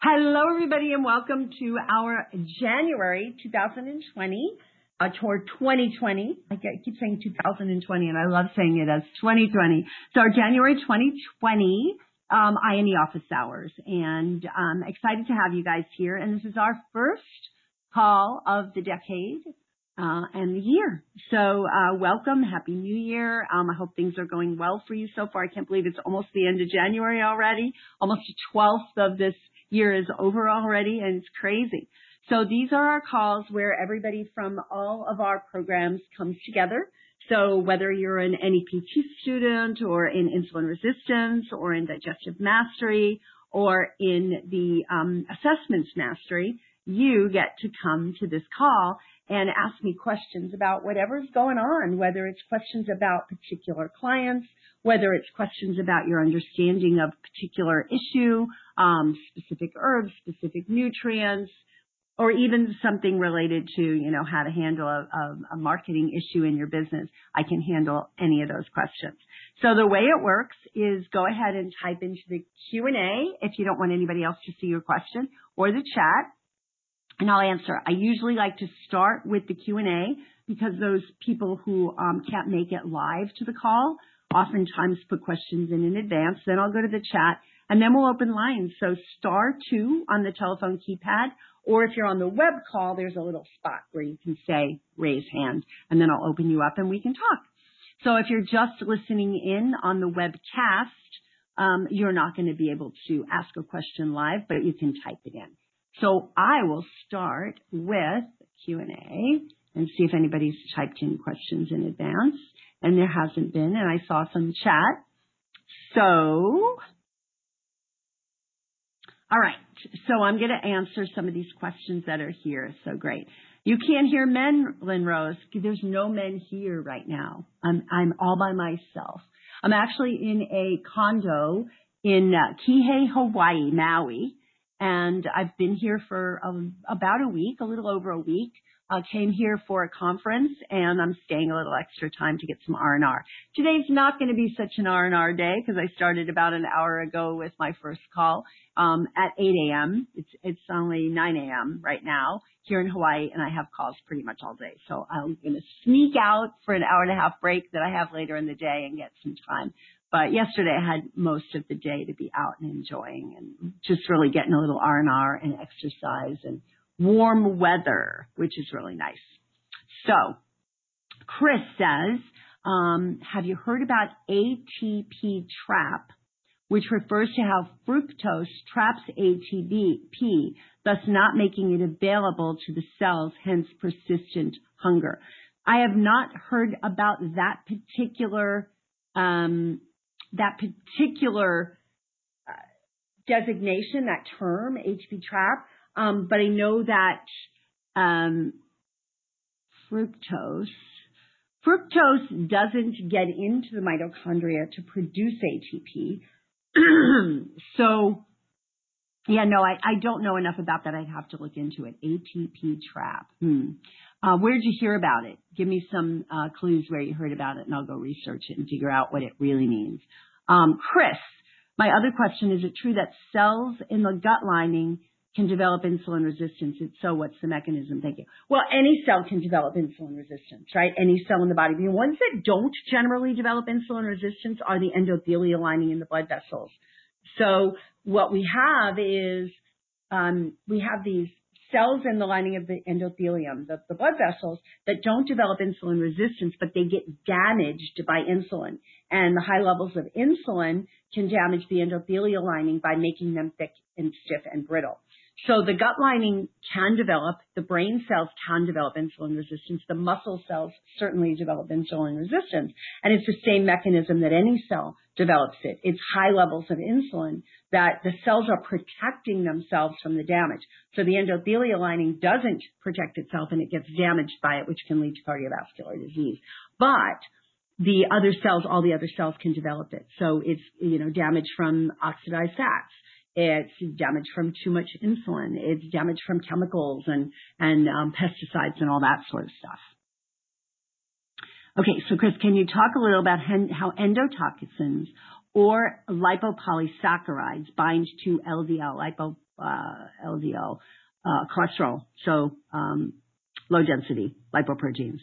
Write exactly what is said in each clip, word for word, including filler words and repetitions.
Hello, everybody, and welcome to our January twenty twenty, uh, toward twenty twenty. I keep saying two thousand twenty, and I love saying it as twenty twenty. So our January twenty twenty um, I N E office hours, and I'm excited to have you guys here. And this is our first call of the decade uh, and the year. So uh, welcome, Happy New Year. Um, I hope things are going well for you so far. I can't believe it's almost the end of January already, almost the twelfth of this year is over already, and it's crazy. So these are our calls where everybody from all of our programs comes together. So whether you're an N E P T student or in insulin resistance or in digestive mastery or in the um, assessments mastery, you get to come to this call and ask me questions about whatever's going on, whether it's questions about particular clients, whether it's questions about your understanding of a particular issue, um, specific herbs, specific nutrients, or even something related to, you know, how to handle a, a, a marketing issue in your business. I can handle any of those questions. So the way it works is go ahead and type into the Q and A if you don't want anybody else to see your question, or the chat, and I'll answer. I usually like to start with the Q and A because those people who um, can't make it live to the call oftentimes put questions in in advance. Then I'll go to the chat, and then we'll open lines. So star two on the telephone keypad, or if you're on the web call, there's a little spot where you can say raise hand, and then I'll open you up and we can talk. So if you're just listening in on the webcast, um, you're not going to be able to ask a question live, but you can type it in. So I will start with Q and A and see if anybody's typed in questions in advance. And there hasn't been, and I saw some chat. So, all right. So I'm going to answer some of these questions that are here. So great. You can't hear men, Lynn Rose. There's no men here right now. I'm, I'm all by myself. I'm actually in a condo in uh, Kihei, Hawaii, Maui. And I've been here for um, about a week, a little over a week. Uh, came here for a conference, and I'm staying a little extra time to get some R and R. Today's not going to be such an R and R day because I started about an hour ago with my first call um, at eight a.m. It's it's only nine a.m. right now here in Hawaii, and I have calls pretty much all day. So I'm going to sneak out for an hour and a half break that I have later in the day and get some time. But yesterday I had most of the day to be out and enjoying and just really getting a little R and R and exercise and warm weather, which is really nice. So Chris says, um, have you heard about A T P trap, which refers to how fructose traps A T P, thus not making it available to the cells, hence persistent hunger? I have not heard about that particular um, that particular uh, designation, that term, A T P trap. Um, but I know that um, fructose, fructose doesn't get into the mitochondria to produce A T P. So, yeah, no, I, I don't know enough about that. I'd have to look into it. A T P trap. Hmm. Uh, where did you hear about it? Give me some uh, clues where you heard about it, and I'll go research it and figure out what it really means. Um, Chris, my other question, is it true that cells in the gut lining can develop insulin resistance? If so, what's the mechanism? Thank you. Well, any cell can develop insulin resistance, right? Any cell in the body. The ones that don't generally develop insulin resistance are the endothelial lining in the blood vessels. So what we have is um, we have these cells in the lining of the endothelium, the, the blood vessels, that don't develop insulin resistance, but they get damaged by insulin. And the high levels of insulin can damage the endothelial lining by making them thick and stiff and brittle. So the gut lining can develop, the brain cells can develop insulin resistance, the muscle cells certainly develop insulin resistance, and it's the same mechanism that any cell develops it. It's high levels of insulin that the cells are protecting themselves from the damage. So the endothelial lining doesn't protect itself and it gets damaged by it, which can lead to cardiovascular disease. But the other cells, all the other cells can develop it. So it's, you know, damage from oxidized fats. It's damage from too much insulin. It's damage from chemicals and, and um, pesticides and all that sort of stuff. Okay, so Chris, can you talk a little about how endotoxins or lipopolysaccharides bind to L D L, lipo, uh, L D L uh, cholesterol, so um, low density lipoproteins.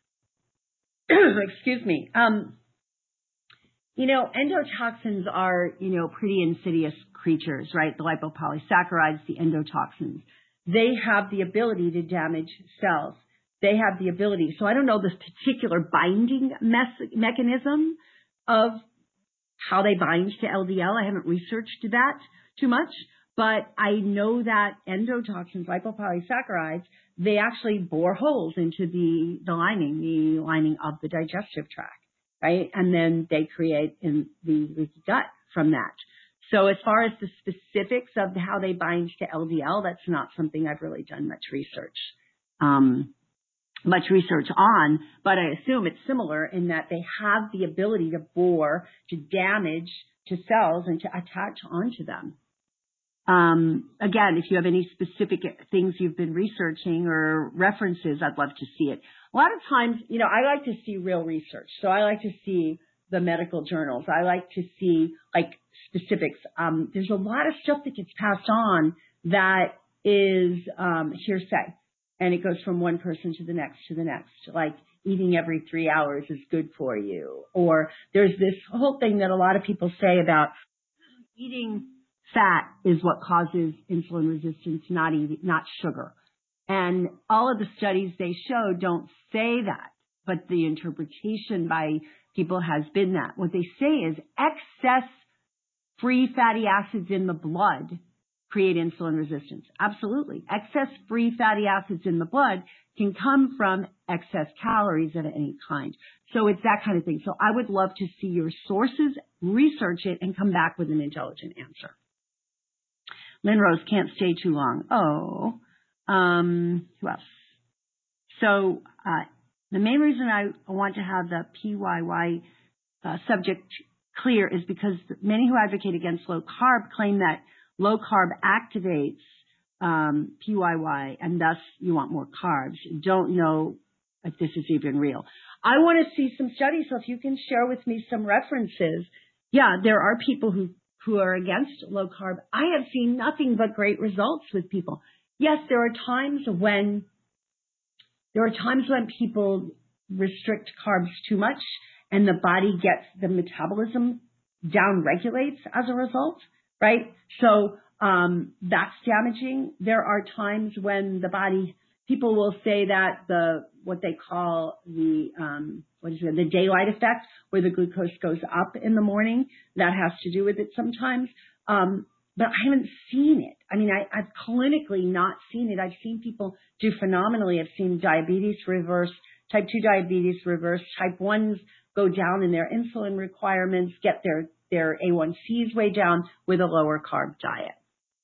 Excuse me. Um, you know, endotoxins are, you know, pretty insidious creatures, right? The lipopolysaccharides, the endotoxins. They have the ability to damage cells. They have the ability. So I don't know the particular binding mes- mechanism of how they bind to L D L. I haven't researched that too much, but I know that endotoxins, lipopolysaccharides, they actually bore holes into the, the lining, the lining of the digestive tract, right? And then they create in the leaky gut from that. So as far as the specifics of how they bind to L D L, that's not something I've really done much research, um, much research on, but I assume it's similar in that they have the ability to bore, to damage to cells and to attach onto them. Um, again, if you have any specific things you've been researching or references, I'd love to see it. A lot of times, you know, I like to see real research. So I like to see the medical journals. I like to see like specifics. Um, there's a lot of stuff that gets passed on that is um, hearsay, and it goes from one person to the next to the next. Like eating every three hours is good for you, or there's this whole thing that a lot of people say about eating fat is what causes insulin resistance, not eating, not sugar. And all of the studies they show don't say that, but the interpretation by people has been that. What they say is excess free fatty acids in the blood create insulin resistance. Absolutely. Excess free fatty acids in the blood can come from excess calories of any kind. So it's that kind of thing. So I would love to see your sources, research it, and come back with an intelligent answer. Lynn Rose can't stay too long. Oh, um, who else? So uh, the main reason I want to have the P Y Y uh, subject clear is because many who advocate against low carb claim that low carb activates um, P Y Y, and thus you want more carbs. Don't know if this is even real. I want to see some studies, so if you can share with me some references. Yeah, there are people who who are against low carb. I have seen nothing but great results with people. Yes, there are times when there are times when people restrict carbs too much and the body gets the metabolism down regulates as a result, right? So um, that's damaging. There are times when the body, people will say that the what they call the um, what is it, the daylight effect, where the glucose goes up in the morning, that has to do with it sometimes. Um, but I haven't seen it. I mean, I, I've clinically not seen it. I've seen people do phenomenally. I've seen diabetes reverse, type two diabetes reverse, type ones go down in their insulin requirements, get their, their A one C's way down with a lower carb diet.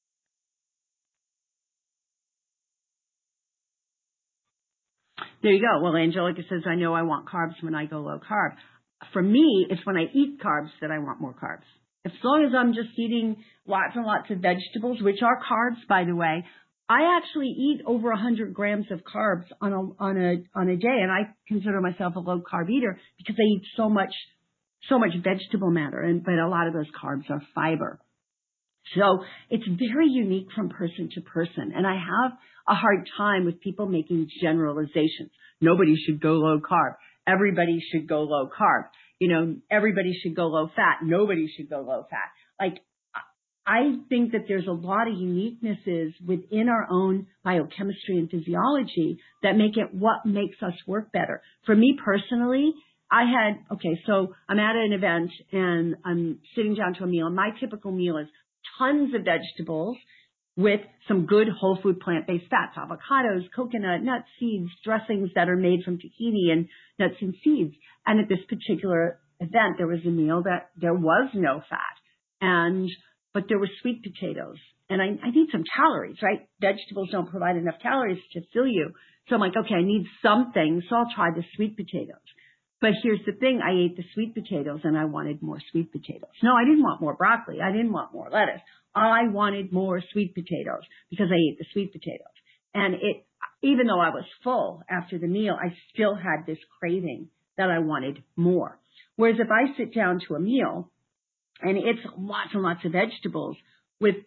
There you go. Well, Angelica says, I know I want carbs when I go low carb. For me, it's when I eat carbs that I want more carbs. As long as I'm just eating lots and lots of vegetables, which are carbs, by the way, I actually eat over one hundred grams of carbs on a, on a, on a day, and I consider myself a low carb eater because I eat so much, so much vegetable matter, and, but a lot of those carbs are fiber. So it's very unique from person to person, and I have a hard time with people making generalizations. Nobody should go low carb. Everybody should go low carb. You know, everybody should go low fat. Nobody should go low fat. Like, I think that there's a lot of uniquenesses within our own biochemistry and physiology that make it what makes us work better. For me personally, I had, okay, so I'm at an event and I'm sitting down to a meal, and my typical meal is tons of vegetables with some good whole food plant-based fats, avocados, coconut, nuts, seeds, dressings that are made from tahini and nuts and seeds. And at this particular event, there was a meal that there was no fat, and but there were sweet potatoes. And I, I need some calories, right? Vegetables don't provide enough calories to fill you. So I'm like, okay, I need something, so I'll try the sweet potatoes. But here's the thing, I ate the sweet potatoes and I wanted more sweet potatoes. No, I didn't want more broccoli. I didn't want more lettuce. I wanted more sweet potatoes because I ate the sweet potatoes. And it, even though I was full after the meal, I still had this craving that I wanted more. Whereas if I sit down to a meal and it's lots and lots of vegetables with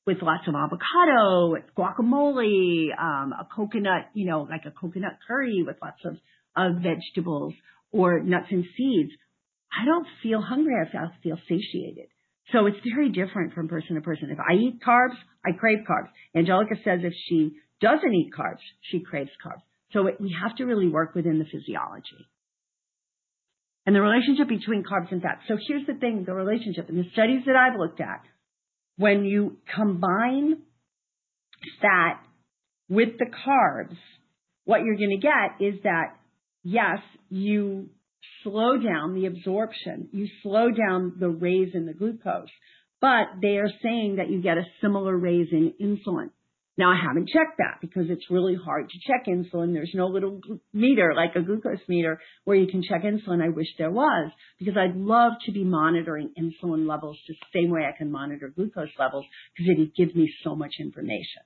with lots of avocado, with guacamole, um, a coconut, you know, like a coconut curry with lots of, of vegetables or nuts and seeds, I don't feel hungry. I feel, feel satiated. So it's very different from person to person. If I eat carbs, I crave carbs. Angelica says if she doesn't eat carbs, she craves carbs. So it, we have to really work within the physiology. And the relationship between carbs and fat. So here's the thing, the relationship. In the studies that I've looked at, when you combine fat with the carbs, what you're going to get is that, yes, you slow down the absorption. You slow down the raise in the glucose. But they are saying that you get a similar raise in insulin. Now, I haven't checked that because it's really hard to check insulin. There's no little meter like a glucose meter where you can check insulin. I wish there was, because I'd love to be monitoring insulin levels the same way I can monitor glucose levels, because it gives me so much information.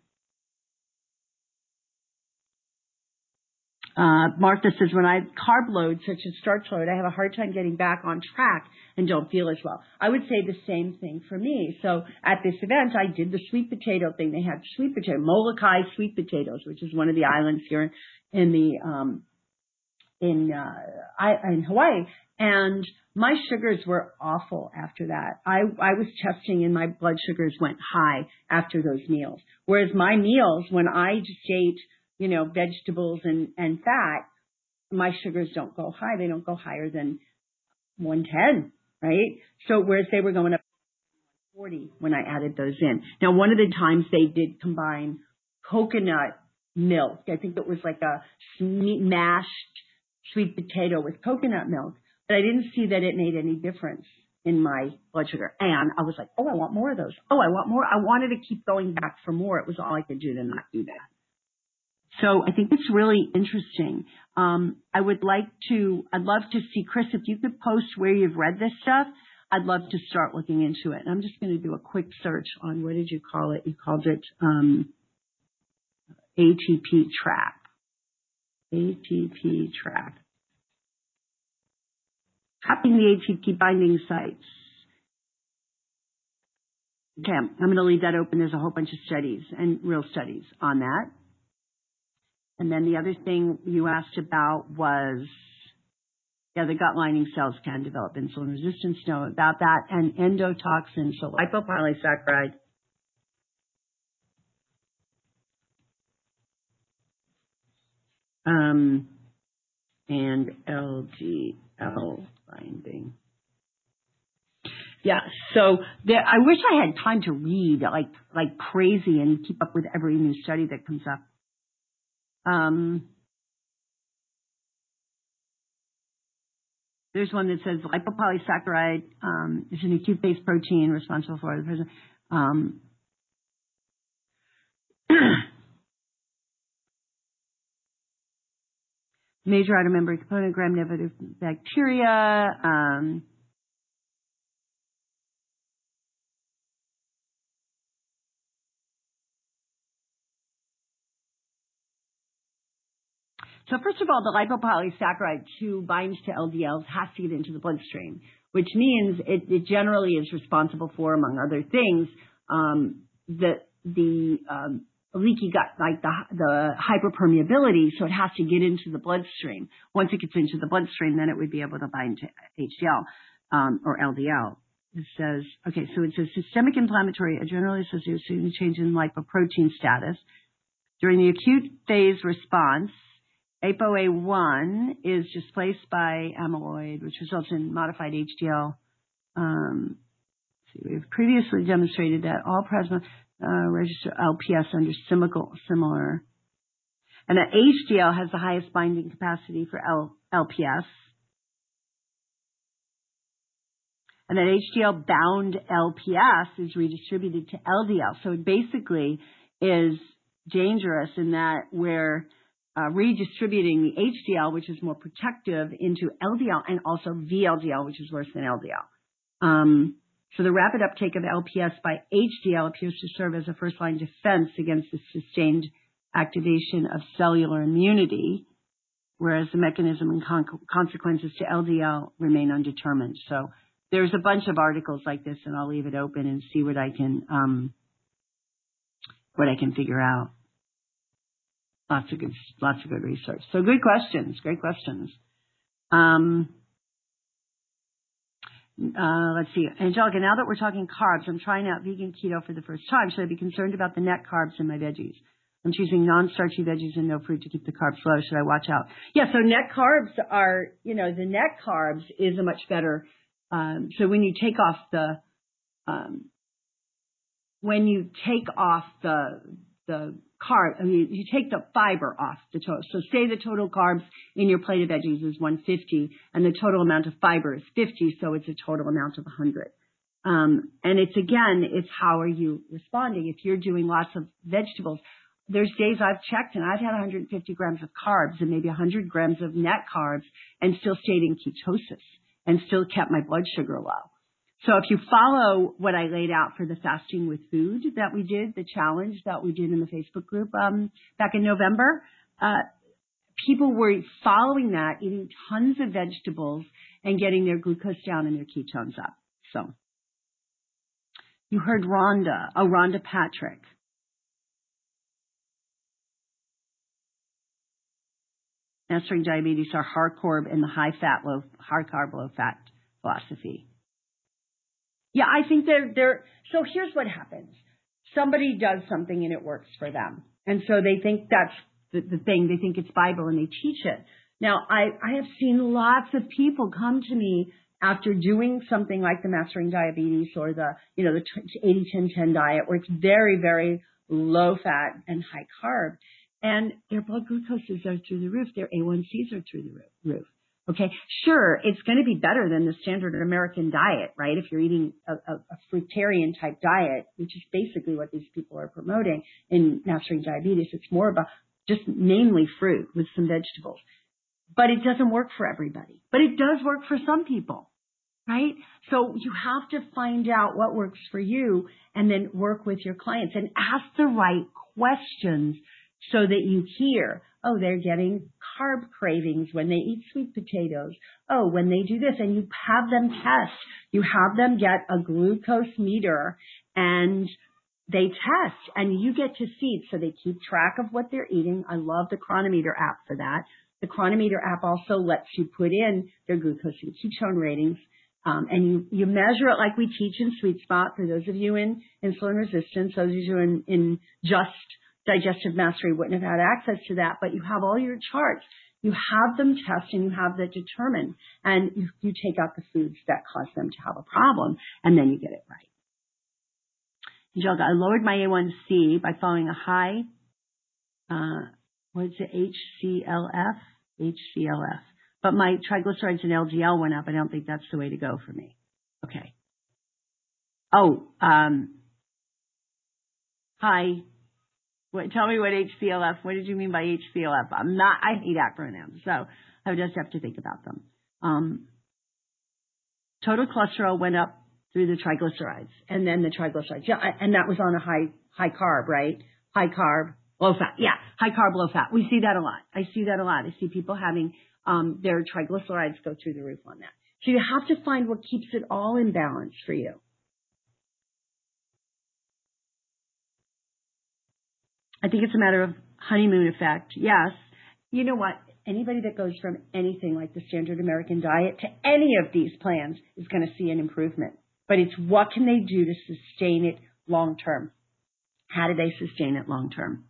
Uh, Martha says, when I carb load, such as starch load, I have a hard time getting back on track and don't feel as well. I would say the same thing for me. So at this event, I did the sweet potato thing. They had sweet potato, Molokai sweet potatoes, which is one of the islands here in the, um, in, uh, I, in Hawaii. And my sugars were awful after that. I, I was testing and my blood sugars went high after those meals. Whereas my meals, when I just ate, you know, vegetables and, and fat, my sugars don't go high. They don't go higher than one ten, right? So whereas they were going up to forty when I added those in. Now, one of the times they did combine coconut milk. I think it was like a mashed sweet potato with coconut milk, but I didn't see that it made any difference in my blood sugar. And I was like, oh, I want more of those. Oh, I want more. I wanted to keep going back for more. It was all I could do to not do that. So I think it's really interesting. Um, I would like to, I'd love to see, Chris, if you could post where you've read this stuff, I'd love to start looking into it. And I'm just going to do a quick search on, what did you call it? You called it um, A T P Trap. A T P Trap. Copying the A T P binding sites. Okay, I'm going to leave that open. There's a whole bunch of studies and real studies on that. And then the other thing you asked about was, yeah, the gut lining cells can develop insulin resistance. Know about that. And endotoxin, so lipopolysaccharide. Um, and L D L binding. Yeah, so there, I wish I had time to read like like crazy and keep up with every new study that comes up. Um, there's one that says lipopolysaccharide um, is an acute-based protein responsible for the present. Um, major outer-membrane component, gram-negative bacteria. Um, So first of all, the lipopolysaccharide two binds to L D Ls, has to get into the bloodstream, which means it, it generally is responsible for, among other things, um, the the um, leaky gut, like the the hyperpermeability. So it has to get into the bloodstream. Once it gets into the bloodstream, then it would be able to bind to H D L um, or L D L. It says, okay, so it says systemic inflammatory, a generally associated with change in lipoprotein status during the acute phase response. A P O A one is displaced by amyloid, which results in modified H D L. Um, see, we've previously demonstrated that all plasma uh, register L P S under similar, similar, and that H D L has the highest binding capacity for L, LPS, and that H D L bound L P S is redistributed to L D L. So it basically is dangerous in that we're Uh, redistributing the H D L, which is more protective, into L D L and also V L D L, which is worse than L D L. Um, so the rapid uptake of L P S by H D L appears to serve as a first-line defense against the sustained activation of cellular immunity, whereas the mechanism and con- consequences to L D L remain undetermined. So there's a bunch of articles like this, and I'll leave it open and see what I can um, what I can figure out. Lots of good, lots of good research. So good questions, great questions. Um, uh, let's see, Angelica. Now that we're talking carbs, I'm trying out vegan keto for the first time. Should I be concerned about the net carbs in my veggies? I'm choosing non-starchy veggies and no fruit to keep the carbs low. Should I watch out? Yeah. So net carbs are, you know, the net carbs is a much better. Um, so when you take off the, um, when you take off the the carb, I mean, you take the fiber off the total. So say the total carbs in your plate of veggies is one hundred fifty and the total amount of fiber is fifty, so it's a total amount of one hundred. Um, and it's, again, it's how are you responding? If you're doing lots of vegetables, there's days I've checked and I've had one hundred fifty grams of carbs and maybe one hundred grams of net carbs and still stayed in ketosis and still kept my blood sugar low. So if you follow what I laid out for the fasting with food that we did, the challenge that we did in the Facebook group um, back in November, uh, people were following that, eating tons of vegetables and getting their glucose down and their ketones up. So you heard Rhonda, oh, Rhonda Patrick. Mastering diabetes are high carb and the high fat, low, high carb, low fat philosophy. Yeah, I think they're, they're, so here's what happens. Somebody does something and it works for them. And so they think that's the, the thing. They think it's Bible and they teach it. Now, I, I have seen lots of people come to me after doing something like the Mastering Diabetes or the, you know, the eighty ten ten diet where it's very, very low fat and high carb. And their blood glucoses are through the roof. Their A one C's are through the roof. Okay, sure, it's going to be better than the standard American diet, right? If you're eating a, a, a fruitarian type diet, which is basically what these people are promoting in Mastering Diabetes, it's more about just mainly fruit with some vegetables. But it doesn't work for everybody. But it does work for some people, right? So you have to find out what works for you and then work with your clients and ask the right questions so that you hear, oh, they're getting carb cravings when they eat sweet potatoes. Oh, when they do this, and you have them test. You have them get a glucose meter and they test and you get to see. So they keep track of what they're eating. I love the Chronometer app for that. The Chronometer app also lets you put in their glucose and ketone ratings. Um, and you, you measure it like we teach in Sweet Spot for those of you in insulin resistance, those of you in, in just Digestive Mastery wouldn't have had access to that, but you have all your charts. You have them test and you have that determined, and you, you take out the foods that cause them to have a problem, and then you get it right. Angelica, I lowered my A one C by following a high, uh, what is it, H C L F? H C L F. But my triglycerides and L D L went up. I don't think that's the way to go for me. Okay. Oh, um, hi. What, tell me what H C L F, what did you mean by H C L F? I'm not, I hate acronyms, so I just have to think about them. Um, total cholesterol went up through the triglycerides, and then the triglycerides. Yeah, and that was on a high, high carb, right? High carb, low fat. Yeah, high carb, low fat. We see that a lot. I see that a lot. I see people having um, their triglycerides go through the roof on that. So you have to find what keeps it all in balance for you. I think it's a matter of honeymoon effect. Yes. You know what? Anybody that goes from anything like the standard American diet to any of these plans is going to see an improvement. But it's what can they do to sustain it long term? How do they sustain it long term?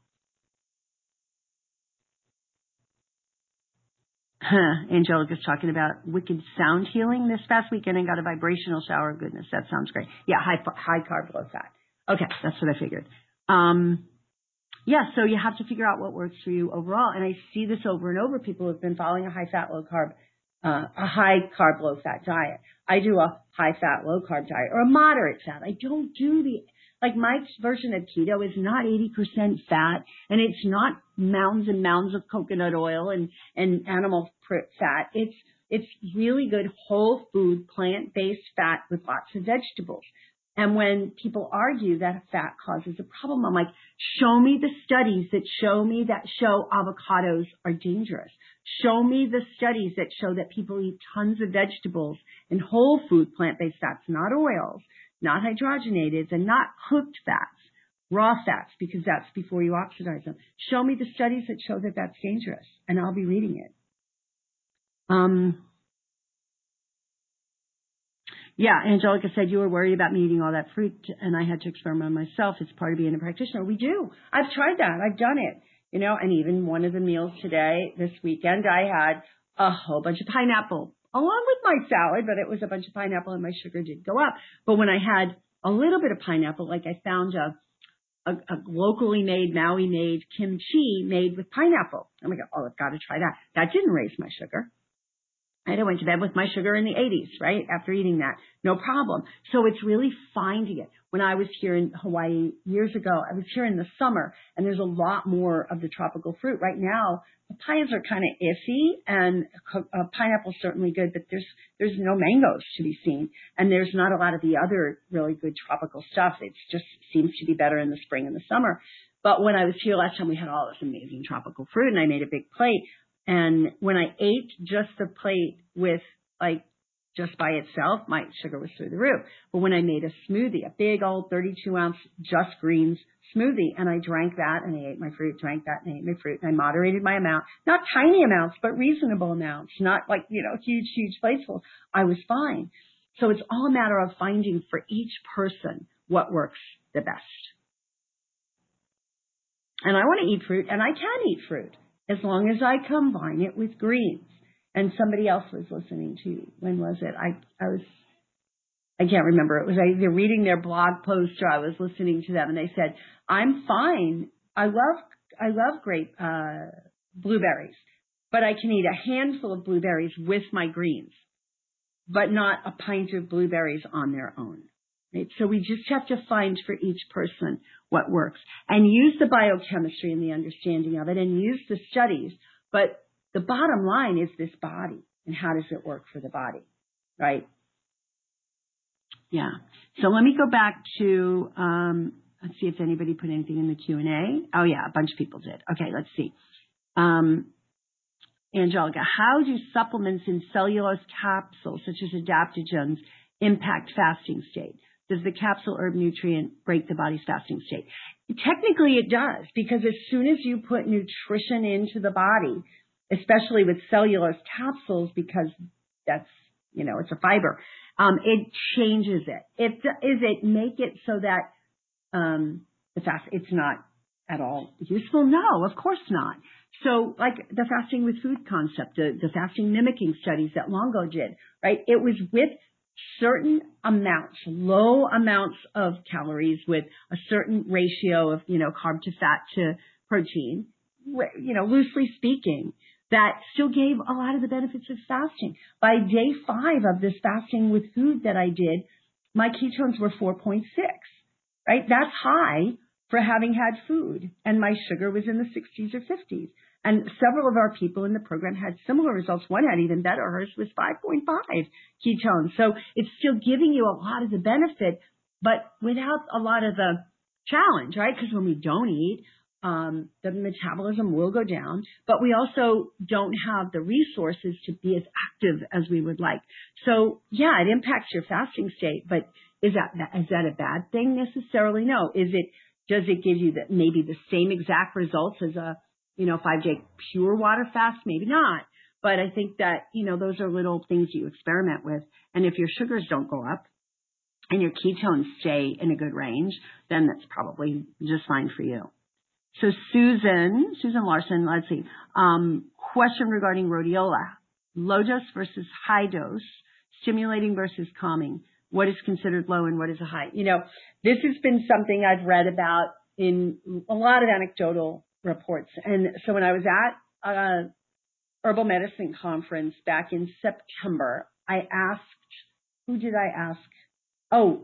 Huh. Angelica's talking about wicked sound healing this past weekend and got a vibrational shower of goodness. That sounds great. Yeah, high, high carb, low fat. Okay, that's what I figured. Um, Yeah, so you have to figure out what works for you overall. And I see this over and over. People have been following a high fat, low carb, uh, a high carb, low fat diet. I do a high fat, low carb diet or a moderate fat. I don't do the, like my version of keto is not eighty percent fat and it's not mounds and mounds of coconut oil and, and animal fat. It's, it's really good whole food, plant-based fat with lots of vegetables. And when people argue that fat causes a problem, I'm like, show me the studies that show me that show avocados are dangerous. Show me the studies that show that people eat tons of vegetables and whole food plant-based fats, not oils, not hydrogenated, and not cooked fats. raw fats, because that's before you oxidize them. Show me the studies that show that that's dangerous, and I'll be reading it. Um, yeah, Angelica said you were worried about me eating all that fruit, and I had to experiment on myself. It's part of being a practitioner. We do. I've tried that. I've done it. You know, and even one of the meals today, this weekend, I had a whole bunch of pineapple along with my salad, but it was a bunch of pineapple and my sugar did go up. But when I had a little bit of pineapple, like I found a, a, a locally made, Maui made kimchi made with pineapple. I'm like, oh, I've got to try that. That didn't raise my sugar. And I went to bed with my sugar in the eighties, right, after eating that. No problem. So it's really finding it. When I was here in Hawaii years ago, I was here in the summer, and there's a lot more of the tropical fruit. Right now, papayas are kind of iffy, and uh, pineapple's certainly good, but there's there's no mangoes to be seen. And there's not a lot of the other really good tropical stuff. It just seems to be better in the spring and the summer. But when I was here last time, we had all this amazing tropical fruit, and I made a big plate. And when I ate just the plate with, like, just by itself, my sugar was through the roof. But when I made a smoothie, a big old thirty-two ounce just greens smoothie, and I drank that, and I ate my fruit, drank that, and I ate my fruit, and I moderated my amount. Not tiny amounts, but reasonable amounts. Not like, you know, huge, huge platesful. I was fine. So it's all a matter of finding for each person what works the best. And I want to eat fruit, and I can eat fruit, as long as I combine it with greens. And somebody else was listening to, when was it? I, I was, I can't remember. It was either reading their blog post or I was listening to them, and they said, I'm fine. I love, I love grape, uh, blueberries, but I can eat a handful of blueberries with my greens, but not a pint of blueberries on their own. Right? So we just have to find for each person what works, and use the biochemistry and the understanding of it, and use the studies. But the bottom line is this body, and how does it work for the body, right? Yeah. So let me go back to, um, let's see if anybody put anything in the Q and A. Oh, yeah, a bunch of people did. Okay, let's see. Um, Angelica, how do supplements in cellulose capsules, such as adaptogens, impact fasting state? Does the capsule herb nutrient break the body's fasting state? Technically, it does, because as soon as you put nutrition into the body, especially with cellulose capsules, because that's, you know, it's a fiber, um, it changes it. It is it make it so that um, the fast, it's not at all useful? No, of course not. So like the fasting with food concept, the, the fasting mimicking studies that Longo did, right? It was with certain amounts, low amounts of calories with a certain ratio of, you know, carb to fat to protein, you know, loosely speaking, that still gave a lot of the benefits of fasting. By day five of this fasting with food that I did, my ketones were four point six, right? That's high for having had food. And my sugar was in the sixties or fifties. And several of our people in the program had similar results. One had even better. Hers was five point five ketones. So it's still giving you a lot of the benefit, but without a lot of the challenge, right? Because when we don't eat, um, the metabolism will go down, but we also don't have the resources to be as active as we would like. So yeah, it impacts your fasting state, but is that, is that a bad thing necessarily? No. Is it, does it give you the, maybe the same exact results as a, you know, five day pure water fast? Maybe not. But I think that, you know, those are little things you experiment with. And if your sugars don't go up and your ketones stay in a good range, then that's probably just fine for you. So Susan, Susan Larson, let's see, um, question regarding rhodiola, low dose versus high dose, stimulating versus calming. What is considered low and what is a high? You know, this has been something I've read about in a lot of anecdotal reports. And so when I was at a herbal medicine conference back in September, I asked, who did I ask? Oh,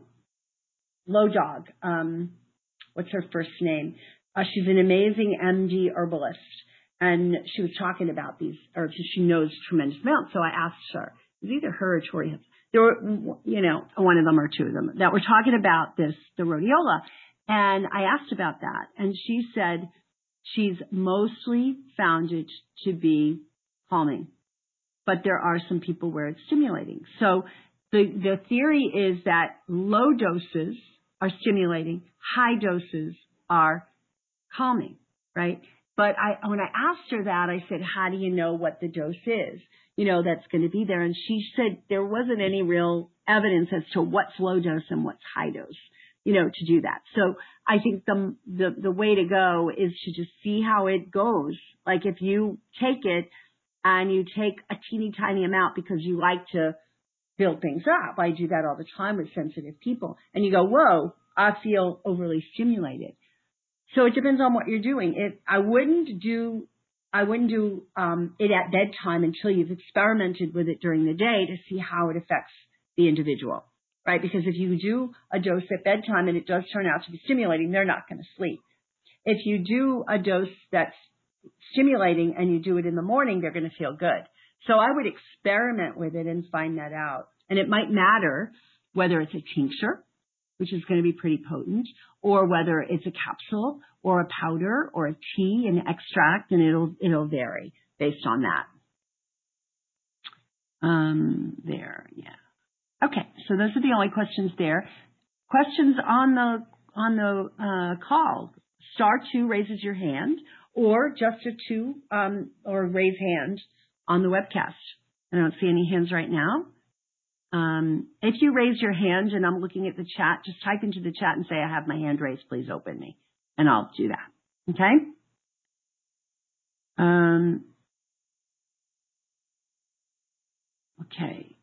Low Dog. Um, what's her first name? Uh, she's an amazing M D herbalist, and she was talking about these herbs, and she knows tremendous amounts. So I asked her, it was either her or Tori. There were, you know, one of them or two of them that were talking about this, the rhodiola, and I asked about that, and she said she's mostly found it to be calming, but there are some people where it's stimulating. So the the theory is that low doses are stimulating, high doses are calming, right? But I, when I asked her that, I said, how do you know what the dose is, you know, that's going to be there? And she said there wasn't any real evidence as to what's low dose and what's high dose, you know, to do that. So I think the, the, the way to go is to just see how it goes. Like if you take it and you take a teeny tiny amount because you like to build things up. I do that all the time with sensitive people. And you go, whoa, I feel overly stimulated. So it depends on what you're doing. It, I wouldn't do, I wouldn't do um, it at bedtime until you've experimented with it during the day to see how it affects the individual, right? Because if you do a dose at bedtime and it does turn out to be stimulating, they're not going to sleep. If you do a dose that's stimulating and you do it in the morning, they're going to feel good. So I would experiment with it and find that out. And it might matter whether it's a tincture, which is going to be pretty potent, or whether it's a capsule or a powder or a tea, an extract, and it'll it'll vary based on that. Um, there, yeah. Okay, so those are the only questions there. Questions on the on the uh, call. Star two raises your hand, or just a two um, or raise hand on the webcast. I don't see any hands right now. Um, if you raise your hand and I'm looking at the chat, just type into the chat and say, I have my hand raised, please open me. And I'll do that. Okay? Um, okay.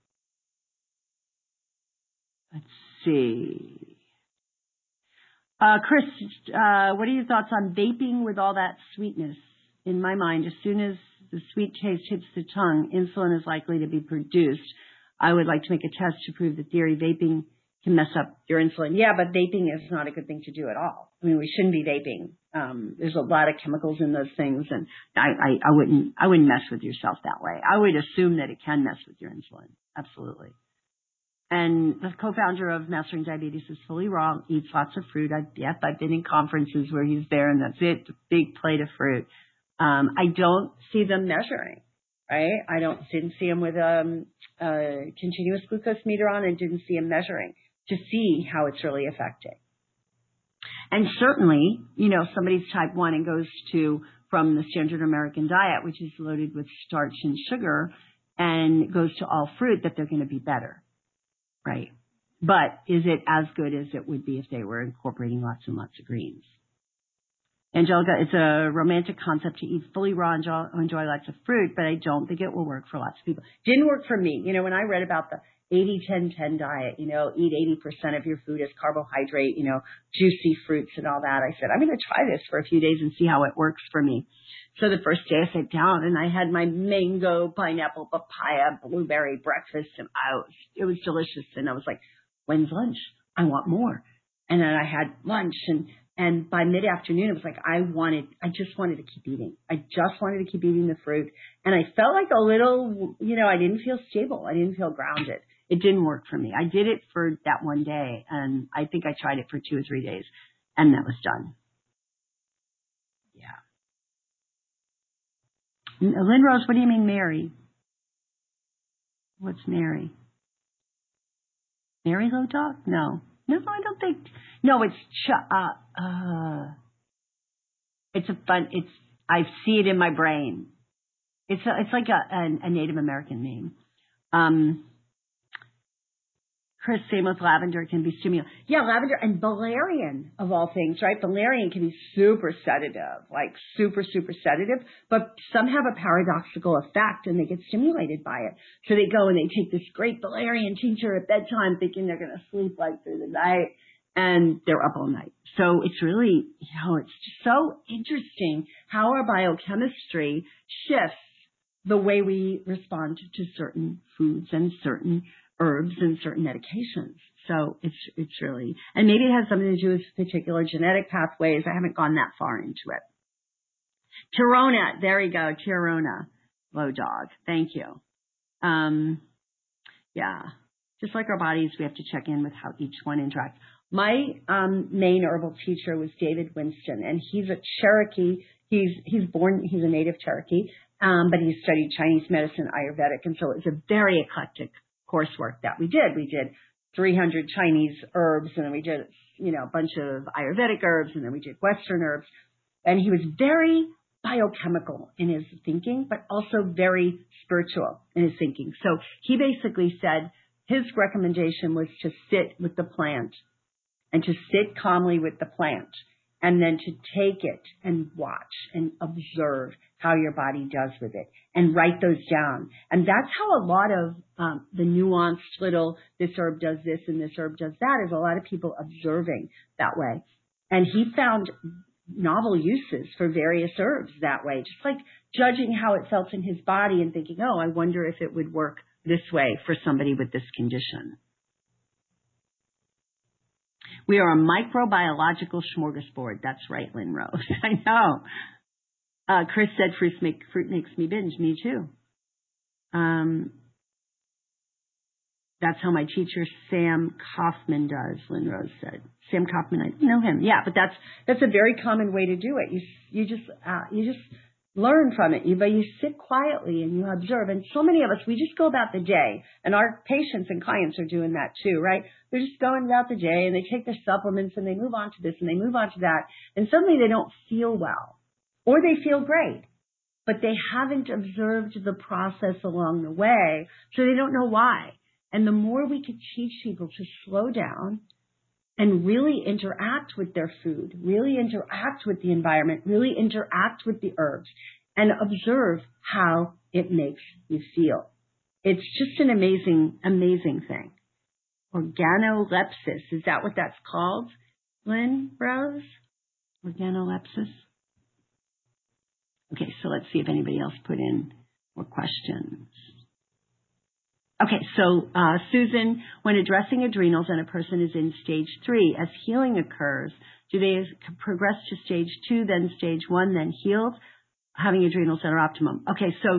Let's see. Uh, Chris, uh, what are your thoughts on vaping with all that sweetness? In my mind, as soon as the sweet taste hits the tongue, insulin is likely to be produced. I would like to make a test to prove the theory vaping can mess up your insulin. Yeah, but vaping is not a good thing to do at all. I mean, we shouldn't be vaping. Um, there's a lot of chemicals in those things, and I, I, I wouldn't, I wouldn't mess with yourself that way. I would assume that it can mess with your insulin. Absolutely. And the co-founder of Mastering Diabetes is fully wrong. Eats lots of fruit. I, yep, I've been in conferences where he's there, and that's it. A big plate of fruit. Um, I don't see them measuring. Right? I don't didn't see him with um, a continuous glucose meter on, and didn't see him measuring to see how it's really affecting. And certainly, you know, if somebody's type one and goes to from the standard American diet, which is loaded with starch and sugar, and goes to all fruit, that they're going to be better, right? But is it as good as it would be if they were incorporating lots and lots of greens? Angelica, it's a romantic concept to eat fully raw and enjoy, enjoy lots of fruit, but I don't think it will work for lots of people. Didn't work for me. You know, when I read about the eighty ten ten diet, you know, eat eighty percent of your food as carbohydrate, you know, juicy fruits and all that, I said, I'm going to try this for a few days and see how it works for me. So the first day I sat down and I had my mango, pineapple, papaya, blueberry breakfast, and I was, it was delicious. And I was like, when's lunch? I want more. And then I had lunch, and And by mid-afternoon, it was like I wanted, I just wanted to keep eating. I just wanted to keep eating the fruit. And I felt like a little, you know, I didn't feel stable. I didn't feel grounded. It didn't work for me. I did it for that one day, and I think I tried it for two or three days, and that was done. Yeah. Lynn Rose, what do you mean Mary? What's Mary? Mary Low Dog? No. No, I don't think. No, it's ch- uh, uh, it's a fun. It's I see it in my brain. It's a, it's like a, a, a Native American name. Um, Chris, same with lavender, can be stimulant. Yeah, lavender and valerian, of all things, right? Valerian can be super sedative, like super, super sedative, but some have a paradoxical effect and they get stimulated by it. So they go and they take this great valerian tincture at bedtime thinking they're going to sleep like through the night, and they're up all night. So it's really, you know, it's just so interesting how our biochemistry shifts the way we respond to certain foods and certain herbs and certain medications. So it's it's really, and maybe it has something to do with particular genetic pathways. I haven't gone that far into it. Tirona, there you go, Tirona, Low Dog. Thank you. Um, yeah, just like our bodies, we have to check in with how each one interacts. My um, main herbal teacher was David Winston, and he's a Cherokee. He's he's born, he's a native Cherokee, um, but he studied Chinese medicine, Ayurvedic, and so it's a very eclectic coursework that we did. We did three hundred Chinese herbs, and then we did you know, a bunch of Ayurvedic herbs, and then we did Western herbs. And he was very biochemical in his thinking, but also very spiritual in his thinking. So he basically said his recommendation was to sit with the plant and to sit calmly with the plant and then to take it and watch and observe how your body does with it and write those down. And that's how a lot of um, the nuanced little, this herb does this and this herb does that, is a lot of people observing that way. And he found novel uses for various herbs that way, just like judging how it felt in his body and thinking, oh, I wonder if it would work this way for somebody with this condition. We are a microbiological smorgasbord. That's right, Lynn Rose. I know. Uh, Chris said fruit, make, fruit makes me binge. Me too. Um, that's how my teacher Sam Kaufman does, Lynn Rose said. Sam Kaufman, I know him. Yeah, but that's that's a very common way to do it. You you just uh, you just learn from it. You but you sit quietly and you observe. And so many of us, we just go about the day, and our patients and clients are doing that too, right? They're just going about the day and they take their supplements and they move on to this and they move on to that, and suddenly they don't feel well, or they feel great, but they haven't observed the process along the way, so they don't know why. And the more we could teach people to slow down and really interact with their food, really interact with the environment, really interact with the herbs, and observe how it makes you feel. It's just an amazing, amazing thing. Organolepsis, is that what that's called, Lynn Rose? Organolepsis? Okay, so let's see if anybody else put in more questions. Okay, so uh, Susan, when addressing adrenals and a person is in stage three, as healing occurs, do they progress to stage two, then stage one, then healed, having adrenals that are optimum? Okay, so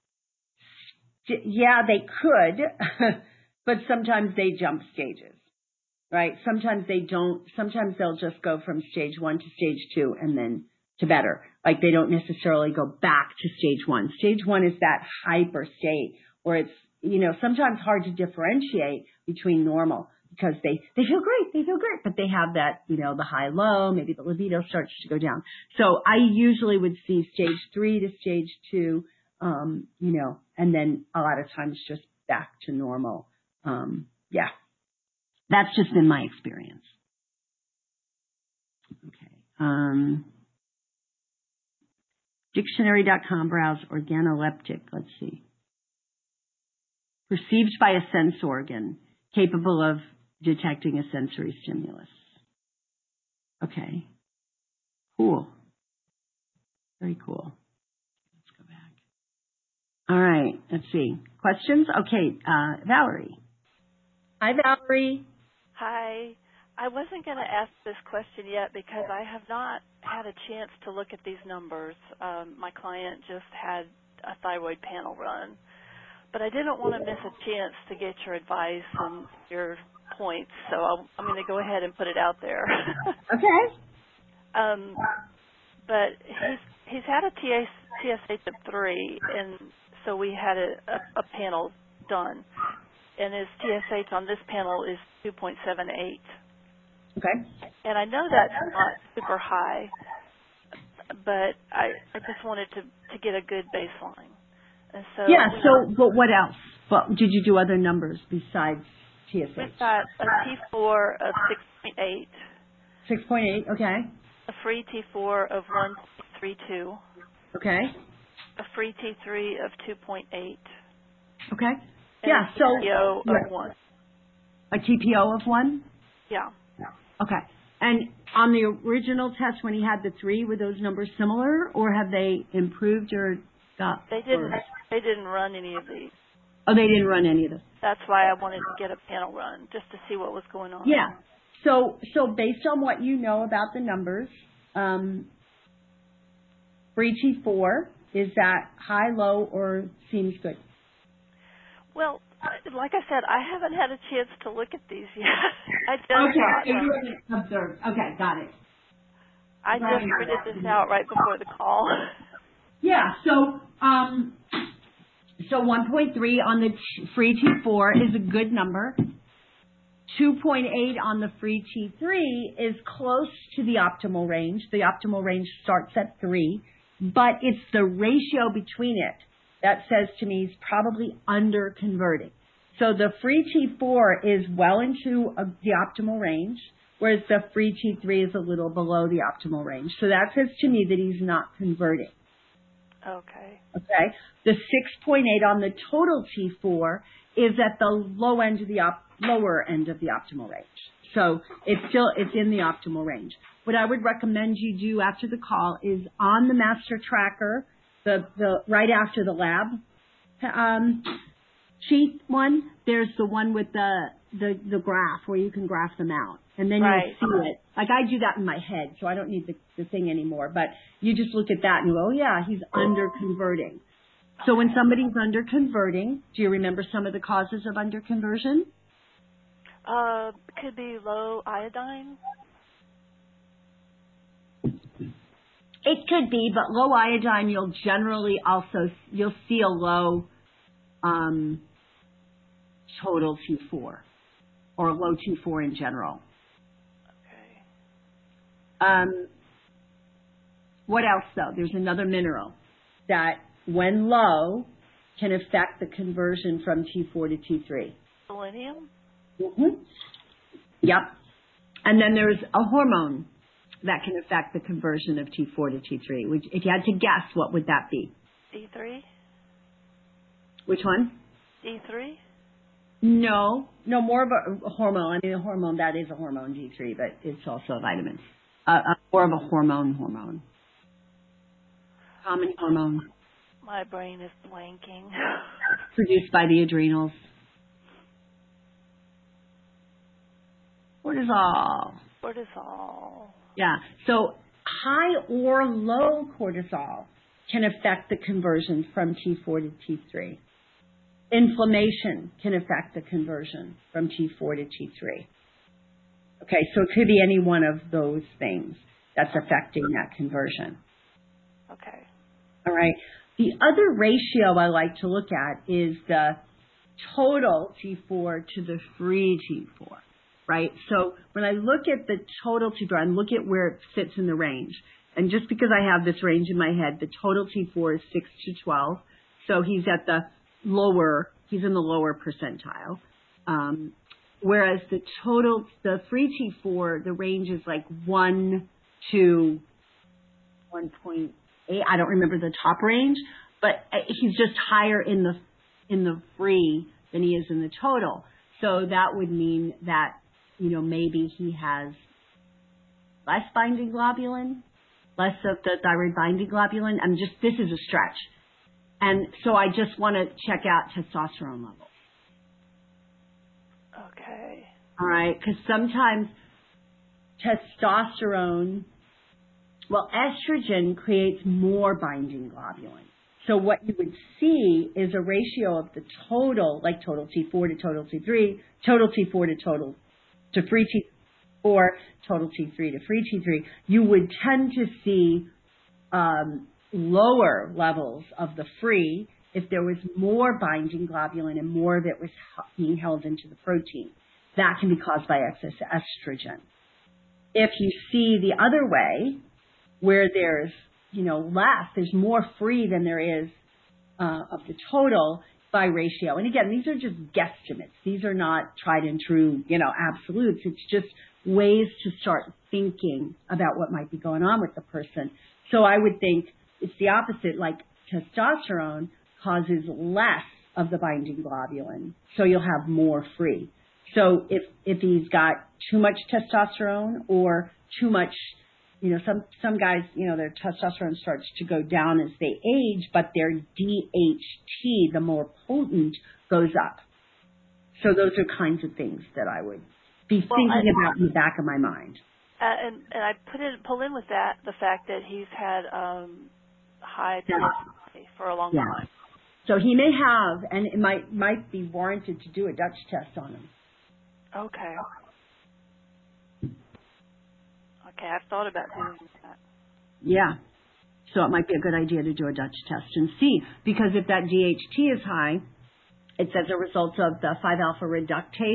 yeah, they could, but sometimes they jump stages, right? Sometimes they don't. Sometimes they'll just go from stage one to stage two and then to better. Like they don't necessarily go back to stage one. Stage one is that hyper state where it's, you know, sometimes hard to differentiate between normal because they, they feel great, they feel great, but they have that, you know, the high-low, maybe the libido starts to go down. So I usually would see stage three to stage two, um, you know, and then a lot of times just back to normal. Um, yeah, that's just been my experience. Okay. Um, dictionary dot com, browse organoleptic, let's see. Perceived by a sense organ, capable of detecting a sensory stimulus. Okay. Cool. Very cool. Let's go back. All right. Let's see. Questions? Okay. Uh, Valerie. Hi, Valerie. Hi. I wasn't going to ask this question yet because I have not had a chance to look at these numbers. Um, my client just had a thyroid panel run. But I didn't want to miss a chance to get your advice and your points, so I'll, I'm going to go ahead and put it out there. Okay. Um, but he's he's had a T S H of three, and so we had a, a, a panel done, and his T S H on this panel is two point seven eight. Okay. And I know that's not super high, but I I just wanted to to get a good baseline. And so yeah, so but what else? Well, did you do other numbers besides T S H? We've got a T four of six point eight. six point eight, okay. A free T four of one point three two. Okay. A free T three of two point eight. Okay. And yeah, a so. T P O yeah. of one. A T P O of one? Yeah. Okay. And on the original test when he had the three, were those numbers similar or have they improved or got? They didn't. Or, They didn't run any of these. oh, they didn't run any of those. That's why I wanted to get a panel run, just to see what was going on. Yeah. So, so based on what you know about the numbers, um, free T four, is that high, low, or seems good? Well, like I said, I haven't had a chance to look at these yet. I just okay. got them. Observed. Okay, got it. I just printed this out right before the call. Yeah. So, um. So one point three on the t- free T four is a good number. two point eight on the free T three is close to the optimal range. The optimal range starts at three, but it's the ratio between it that says to me he's probably under converting. So the free T four is well into uh, the optimal range, whereas the free T three is a little below the optimal range. So that says to me that he's not converting. Okay. Okay. The six point eight on the total T four is at the low end of the op- lower end of the optimal range. So it's still, it's in the optimal range. What I would recommend you do after the call is on the master tracker, the, the, right after the lab, um, sheet one, there's the one with the, the, the graph where you can graph them out. And then right. you'll see it. Like I do that in my head, so I don't need the, the thing anymore. But you just look at that and you go, oh yeah, he's under converting. So when somebody's under converting, do you remember some of the causes of under conversion? Uh, could be low iodine. It could be, but low iodine, you'll generally also, you'll see a low um, total T four or a low T four in general. Okay. Um, what else, though? There's another mineral that, when low, can affect the conversion from T four to T three. Selenium? Mm-hmm. Yep. And then there's a hormone that can affect the conversion of T four to T three. Which, if you had to guess, what would that be? D three? Which one? D three? No. No, more of a, a hormone. I mean, a hormone, that is a hormone, D three, but it's also a vitamin. Uh, uh, more of a hormone hormone. Common hormone. My brain is blanking. Produced by the adrenals. Cortisol. Cortisol. Yeah. So high or low cortisol can affect the conversion from T four to T three. Inflammation can affect the conversion from T four to T three. Okay, so it could be any one of those things that's affecting that conversion. Okay. All right. The other ratio I like to look at is the total T four to the free T four, right? So when I look at the total T four, I look at where it fits in the range. And just because I have this range in my head, the total T four is six to twelve. So he's at the lower, he's in the lower percentile. Um, whereas the total, the free T four, the range is like one to one point eight. I don't remember the top range, but he's just higher in the in the free than he is in the total. So that would mean that, you know, maybe he has less binding globulin, less of the thyroid binding globulin. I'm just, this is a stretch. And so I just want to check out testosterone levels. Okay. All right, because sometimes testosterone, well, estrogen creates more binding globulin. So what you would see is a ratio of the total, like total T four to total T three, total T four to total to free T four, total T three to free T three. You would tend to see um, lower levels of the free if there was more binding globulin and more of it was being held into the protein. That can be caused by excess estrogen. If you see the other way, where there's, you know, less, there's more free than there is uh, of the total by ratio. And again, these are just guesstimates. These are not tried and true, you know, absolutes. It's just ways to start thinking about what might be going on with the person. So I would think it's the opposite, like testosterone causes less of the binding globulin, so you'll have more free. So if, if he's got too much testosterone or too much, you know, some, some guys, you know, their testosterone starts to go down as they age, but their D H T, the more potent, goes up. So those are kinds of things that I would be well, thinking I, about in the back of my mind. Uh, and, and I put in, pull in with that the fact that he's had um, high P S A for a long yeah. time. So he may have, and it might might be warranted to do a Dutch test on him. Okay. Okay, I've thought about doing that. Yeah. So it might be a good idea to do a Dutch test and see, because if that D H T is high, it's as a result of the five alpha reductase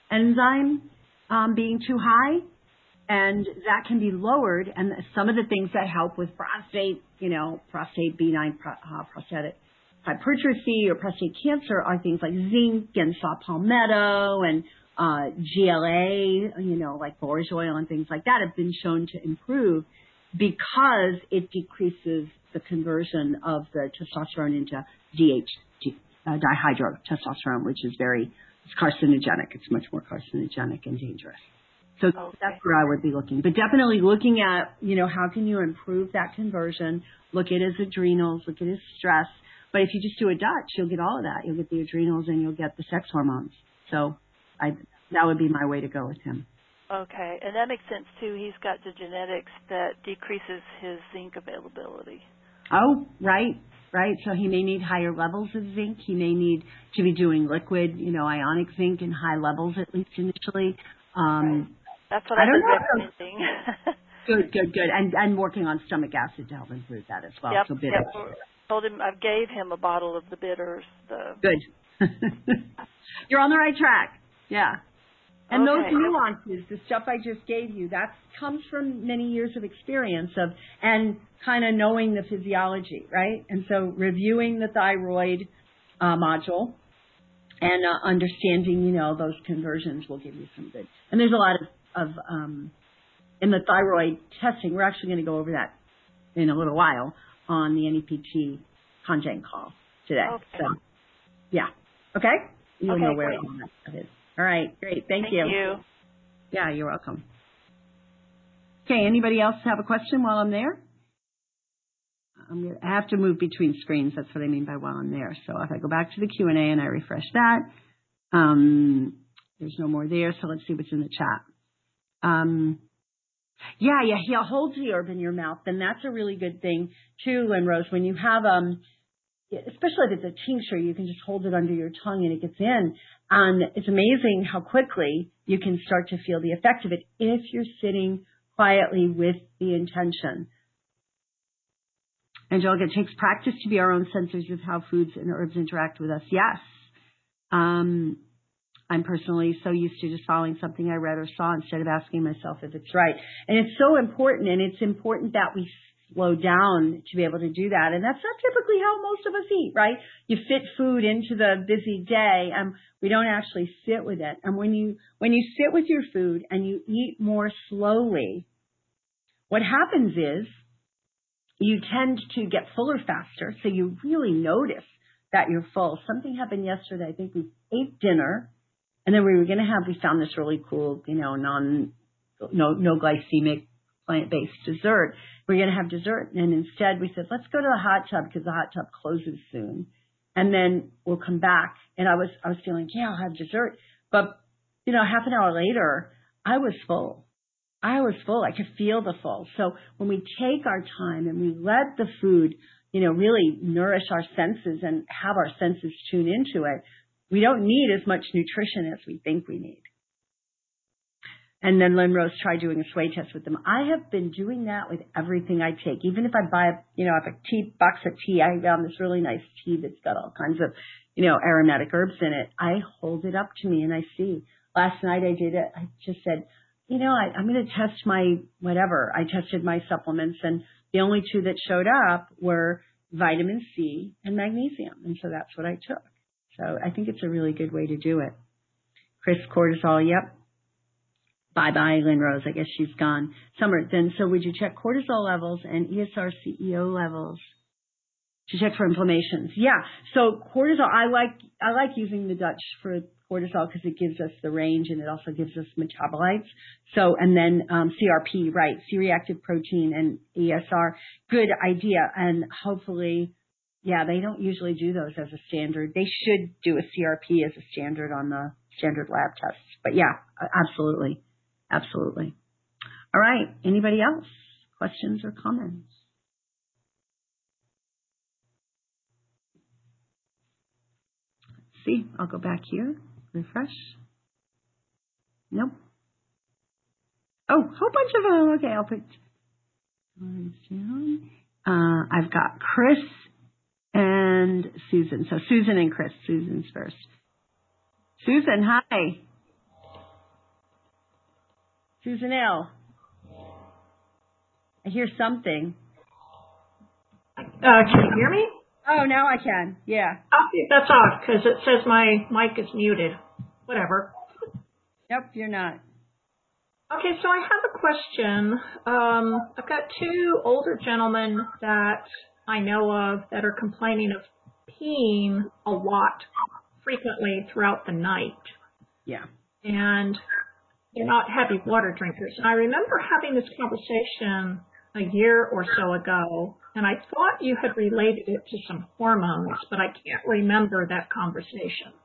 enzyme um, being too high, and that can be lowered. And some of the things that help with prostate, you know, prostate benign pro, uh, prostatic hypertrophy or prostate cancer are things like zinc and saw palmetto and uh, G L A, you know, like borage oil and things like that have been shown to improve because it decreases the conversion of the testosterone into D H T, uh, dihydrotestosterone, which is very it's carcinogenic. It's much more carcinogenic and dangerous. So okay. that's where I would be looking. But definitely looking at, you know, how can you improve that conversion? Look at his adrenals, look at his stress. But if you just do a Dutch, you'll get all of that. You'll get the adrenals and you'll get the sex hormones. So I, that would be my way to go with him. Okay, and that makes sense too. He's got the genetics that decreases his zinc availability. Oh, right, right. So he may need higher levels of zinc. He may need to be doing liquid, you know, ionic zinc in high levels at least initially. Um, right. That's what I I've don't been know. recommending. Good, good, good. And and working on stomach acid to help improve that as well. Yep, So bitters. yep. Told him I gave him a bottle of the bitters. The Good. You're on the right track. Yeah. And okay. those nuances, the stuff I just gave you, that comes from many years of experience of and kind of knowing the physiology, right? And so reviewing the thyroid uh, module and uh, understanding, you know, those conversions will give you some good. And there's a lot of, of um, in the thyroid testing, we're actually going to go over that in a little while on the N E P T Congen call today. Okay. So, yeah. Okay? You'll okay, know where great. all that stuff is. All right. Great. Thank, Thank you. you. Yeah, you're welcome. Okay. Anybody else have a question while I'm there? I'm gonna, I have to move between screens. That's what I mean by while I'm there. So if I go back to the Q and A and I refresh that, um, there's no more there. So let's see what's in the chat. Um, yeah, yeah, yeah. Hold the herb in your mouth. Then that's a really good thing too, Lynn Rose. When you have, um, especially if it's a tincture, you can just hold it under your tongue and it gets in. And it's amazing how quickly you can start to feel the effect of it if you're sitting quietly with the intention. Angelica, it takes practice to be our own sensors of how foods and herbs interact with us. Yes. Um, I'm personally so used to just following something I read or saw instead of asking myself if it's right. And it's so important, and it's important that we slow down to be able to do that. And that's not typically how most of us eat, right? You fit food into the busy day, and we don't actually sit with it. And when you when you sit with your food and you eat more slowly, what happens is you tend to get fuller faster, so you really notice that you're full. Something happened yesterday. I think we ate dinner, and then we were going to have, we found this really cool, you know, non, no, no glycemic plant-based dessert. We we're going to have dessert, and instead we said, let's go to the hot tub because the hot tub closes soon, and then we'll come back. And I was, I was feeling, yeah, I'll have dessert, but you know, half an hour later, I was full. I was full. I could feel the full. So when we take our time and we let the food, you know, really nourish our senses and have our senses tune into it, we don't need as much nutrition as we think we need. And then Lynn Rose tried doing a sway test with them. I have been doing that with everything I take. Even if I buy, you know, I have a tea box of tea, I found this really nice tea that's got all kinds of, you know, aromatic herbs in it. I hold it up to me and I see. Last night I did it. I just said, you know, I, I'm going to test my whatever. I tested my supplements, and the only two that showed up were vitamin C and magnesium. And so that's what I took. So I think it's a really good way to do it. Chris, cortisol, yep. Bye-bye, Lynn Rose. I guess she's gone. Summer, then, so would you check cortisol levels and E S R C E O levels to check for inflammations? Yeah. So cortisol, I like, I like using the Dutch for cortisol because it gives us the range and it also gives us metabolites. So, and then um, C R P, right, C-reactive protein and E S R. Good idea. And hopefully, yeah, they don't usually do those as a standard. They should do a C R P as a standard on the standard lab tests. But yeah, absolutely. Absolutely. All right. Anybody else? Questions or comments? Let's see. I'll go back here. Refresh. Nope. Oh, a whole bunch of them. Okay, I'll put ones down. Uh, I've got Chris and Susan. So Susan and Chris. Susan's first. Susan, hi. Susan L. I hear something. Uh, can you hear me? Oh, now I can. Yeah. Oh, that's odd because it says my mic is muted. Whatever. Nope, you're not. Okay, so I have a question. Um, I've got two older gentlemen that I know of that are complaining of peeing a lot, frequently throughout the night. Yeah. And they're not heavy water drinkers. And I remember having this conversation a year or so ago, and I thought you had related it to some hormones, but I can't remember that conversation.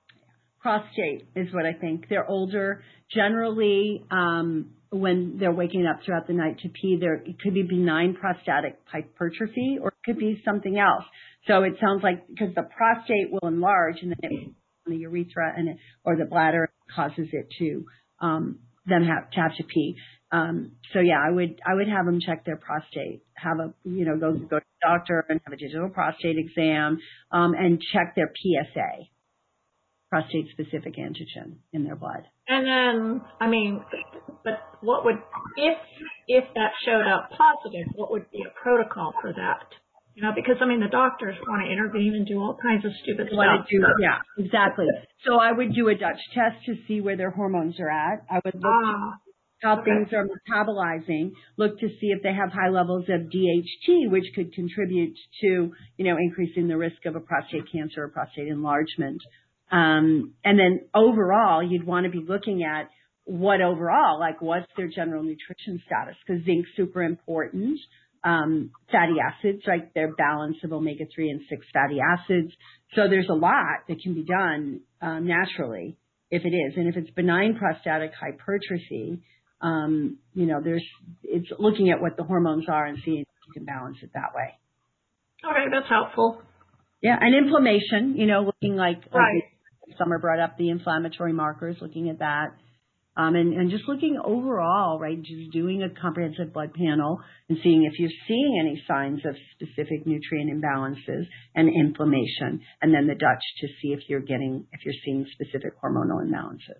Prostate is what I think. They're older. Generally, um, when they're waking up throughout the night to pee, there it could be benign prostatic hypertrophy, or it could be something else. So it sounds like because the prostate will enlarge and then it, the urethra and it, or the bladder causes it to um, them have to have to pee. Um, so yeah, I would I would have them check their prostate, have a you know go go to the doctor and have a digital prostate exam, um, and check their P S A. Prostate-specific antigen in their blood. And then, I mean, but what would, if if that showed up positive, what would be a protocol for that? You know, because, I mean, the doctors want to intervene and do all kinds of stupid They stuff. want to do, yeah, exactly. So I would do a Dutch test to see where their hormones are at. I would look Ah, to how okay. things are metabolizing, look to see if they have high levels of D H T, which could contribute to, you know, increasing the risk of a prostate cancer or prostate enlargement. Um, and then overall, you'd want to be looking at what overall, like what's their general nutrition status, because zinc's super important. Um, fatty acids, like their balance of omega three and six fatty acids. So there's a lot that can be done um, naturally if it is. And if it's benign prostatic hypertrophy, um, you know, there's it's looking at what the hormones are and seeing if you can balance it that way. Okay, that's helpful. Yeah, and inflammation, you know, looking like, Right. like Summer brought up the inflammatory markers, looking at that. Um, and, and just looking overall, right, just doing a comprehensive blood panel and seeing if you're seeing any signs of specific nutrient imbalances and inflammation, and then the Dutch to see if you're getting, if you're seeing specific hormonal imbalances.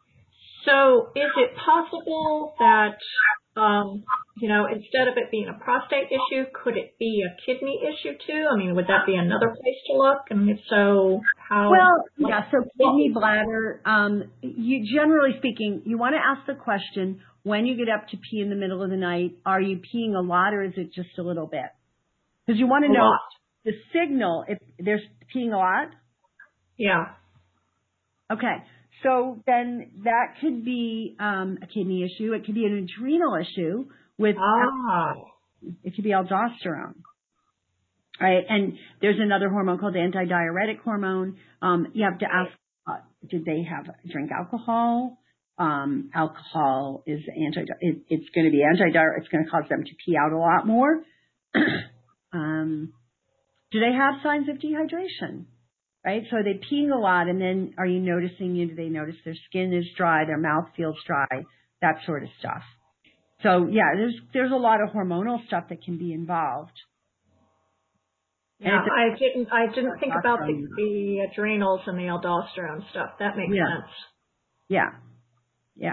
So is it possible that, um, you know, instead of it being a prostate issue, could it be a kidney issue too? I mean, would that be another place to look? And if so, how? Well, yeah, so kidney, bladder, um, you generally speaking, you want to ask the question, when you get up to pee in the middle of the night, are you peeing a lot or is it just a little bit? Because you want to A know lot. the signal, if there's peeing a lot. Yeah. Okay. So then that could be um, a kidney issue. It could be an adrenal issue with, Ah. it could be aldosterone. Right. And there's another hormone called antidiuretic hormone. Um, you have to ask, uh, did they have drink alcohol? Um, alcohol is anti, it, it's going to be antidiuretic. It's going to cause them to pee out a lot more. um, do they have signs of dehydration? Right? So are they peeing a lot, and then are you noticing, you know, do they notice their skin is dry, their mouth feels dry, that sort of stuff. So yeah, there's there's a lot of hormonal stuff that can be involved. Yeah, I didn't I didn't think about the, the adrenals and the aldosterone stuff. That makes yeah. sense. Yeah. Yeah.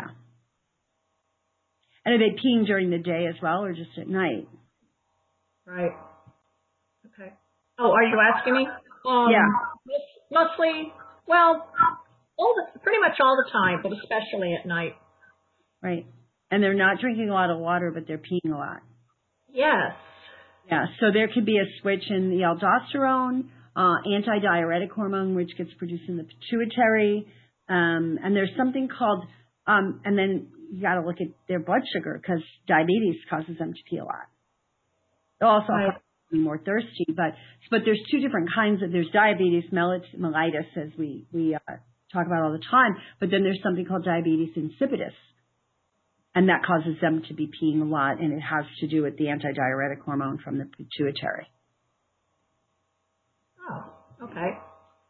And are they peeing during the day as well, or just at night? Right. Okay. Oh, are you asking me? Um, yeah. Mostly, well, all the, pretty much all the time, but especially at night. Right. And they're not drinking a lot of water, but they're peeing a lot. Yes. Yeah. So there could be a switch in the aldosterone, uh, antidiuretic hormone, which gets produced in the pituitary. Um, and there's something called, um, and then you got to look at their blood sugar because diabetes causes them to pee a lot. They'll also right. be more thirsty, but but there's two different kinds of, there's diabetes mellitus, as we we uh, talk about all the time, but then there's something called diabetes insipidus, and that causes them to be peeing a lot, and it has to do with the antidiuretic hormone from the pituitary. Oh, okay.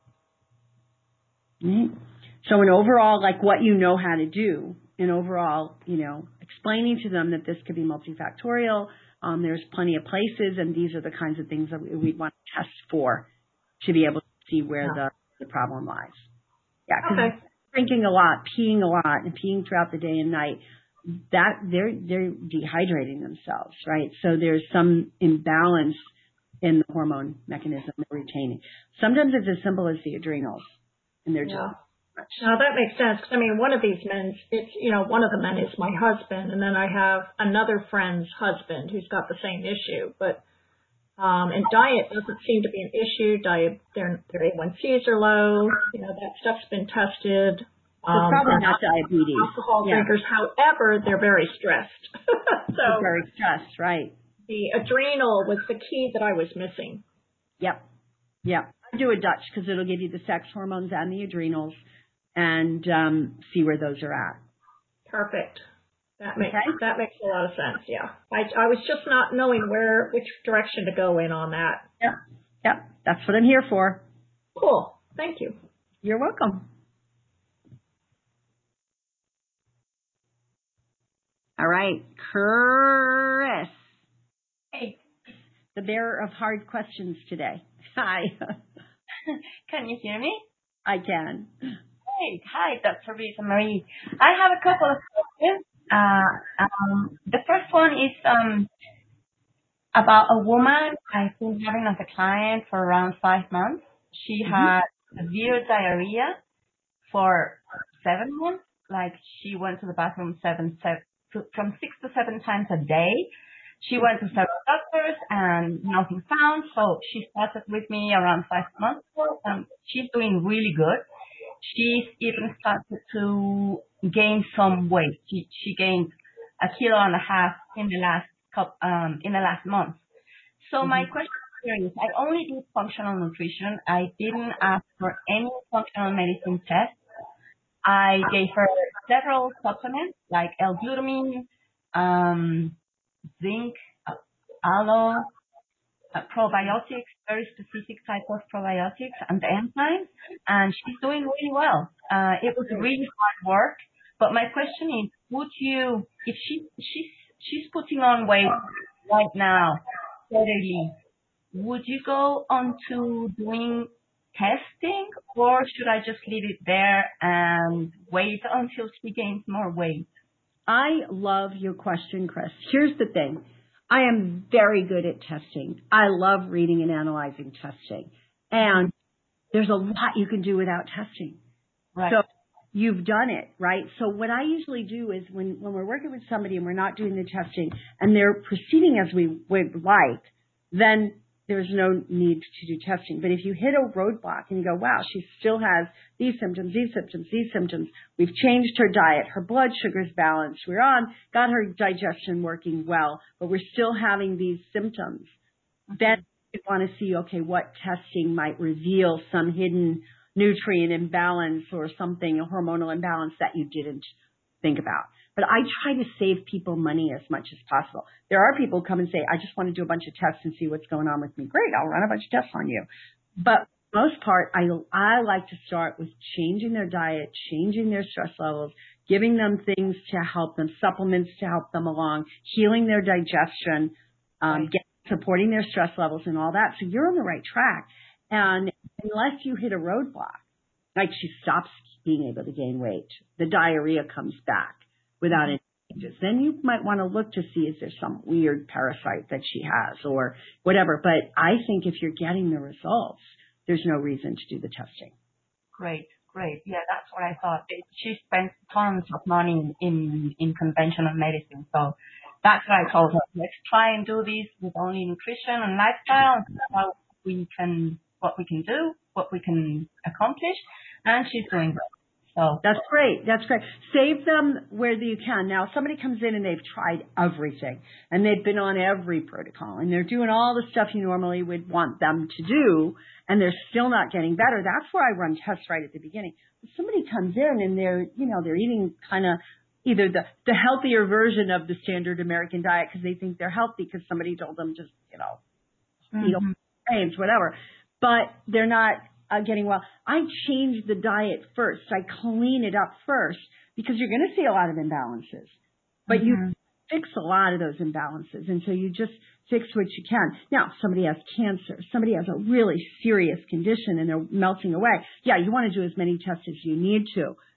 Mm-hmm. So an overall, like what you know how to do, and overall, you know, explaining to them that this could be multifactorial. Um, there's plenty of places, and these are the kinds of things that we, we'd want to test for to be able to see where yeah. the, the problem lies. Yeah, because okay. drinking a lot, peeing a lot, and peeing throughout the day and night, that they're they're dehydrating themselves, right? So there's some imbalance in the hormone mechanism they're retaining. Sometimes it's as simple as the adrenals, and they're Yeah. just. Now that makes sense. 'Cause, I mean, one of these men, it's, you know, one of the men is my husband, and then I have another friend's husband who's got the same issue. But um, and diet doesn't seem to be an issue. Diet, their their A one Cs are low. You know, that stuff's been tested. So Um, probably they're not diabetes. alcohol Yeah. drinkers. However, they're very stressed. so They're very stressed, right? the adrenal was the key that I was missing. Yep. Yep. I do a Dutch because it'll give you the sex hormones and the adrenals, and um, see where those are at. Perfect. That makes Okay. that makes a lot of sense. Yeah, I I was just not knowing where which direction to go in on that. Yep. Yep. That's what I'm here for. Cool. Thank you. You're welcome. All right, Chris, Hey, the bearer of hard questions today. Hi. can you hear me? I can. Hey, hi, Doctor Rita Marie. I have a couple of questions. Uh, um, the first one is um, about a woman I've been having as a client for around five months. She Mhm. had severe diarrhea for seven months. Like she went to the bathroom seven, seven from six to seven times a day. She went to several doctors and nothing found. So she started with me around five months ago, and she's doing really good. She's even started to gain some weight. She she gained a kilo and a half in the last couple, um in the last month. So my question here is, I only did functional nutrition. I didn't ask for any functional medicine test. I gave her several supplements like L-glutamine, um, zinc, uh, aloe, uh, probiotics, very specific type of probiotics and enzymes, and she's doing really well. Uh, it was really hard work, but my question is, would you, if she she's she's putting on weight right now, steadily, would you go on to doing testing, or should I just leave it there and wait until she gains more weight? I love your question, Chris. Here's the thing. I am very good at testing. I love reading and analyzing testing. And there's a lot you can do without testing. Right. So you've done it, right? So what I usually do is when, when we're working with somebody and we're not doing the testing and they're proceeding as we would like, then there's no need to do testing. But if you hit a roadblock and you go, wow, she still has these symptoms, these symptoms, these symptoms. We've changed her diet. Her blood sugar's balanced. We're on, got her digestion working well, but we're still having these symptoms. Mm-hmm. Then you want to see, okay, what testing might reveal some hidden nutrient imbalance or something, a hormonal imbalance that you didn't think about. But I try to save people money as much as possible. There are people who come and say, I just want to do a bunch of tests and see what's going on with me. Great, I'll run a bunch of tests on you. But for the most part, I, I like to start with changing their diet, changing their stress levels, giving them things to help them, supplements to help them along, healing their digestion, um, Right. get, supporting their stress levels and all that. So you're on the right track. And unless you hit a roadblock, like she stops being able to gain weight, the diarrhea comes back without any changes, then you might want to look to see if there's some weird parasite that she has or whatever. But I think if you're getting the results, there's no reason to do the testing. Great, great. Yeah, that's what I thought. It, she spends tons of money in in conventional medicine, so that's what I told her. Let's try and do this with only nutrition and lifestyle, and see how we can, what we can do, what we can accomplish, and she's doing great. So that's great. That's great. Save them where you can. Now, if somebody comes in and they've tried everything and they've been on every protocol and they're doing all the stuff you normally would want them to do and they're still not getting better, that's where I run tests right at the beginning. If somebody comes in and they're, you know, they're eating kind of either the, the healthier version of the standard American diet because they think they're healthy because somebody told them just, you know, mm-hmm. eat all grains, whatever, but they're not Uh, getting well. I change the diet first. I clean it up first because you're going to see a lot of imbalances, but mm-hmm. you fix a lot of those imbalances. And so you just fix what you can. Now, somebody has cancer, somebody has a really serious condition and they're melting away. Yeah, you want to do as many tests as you need to,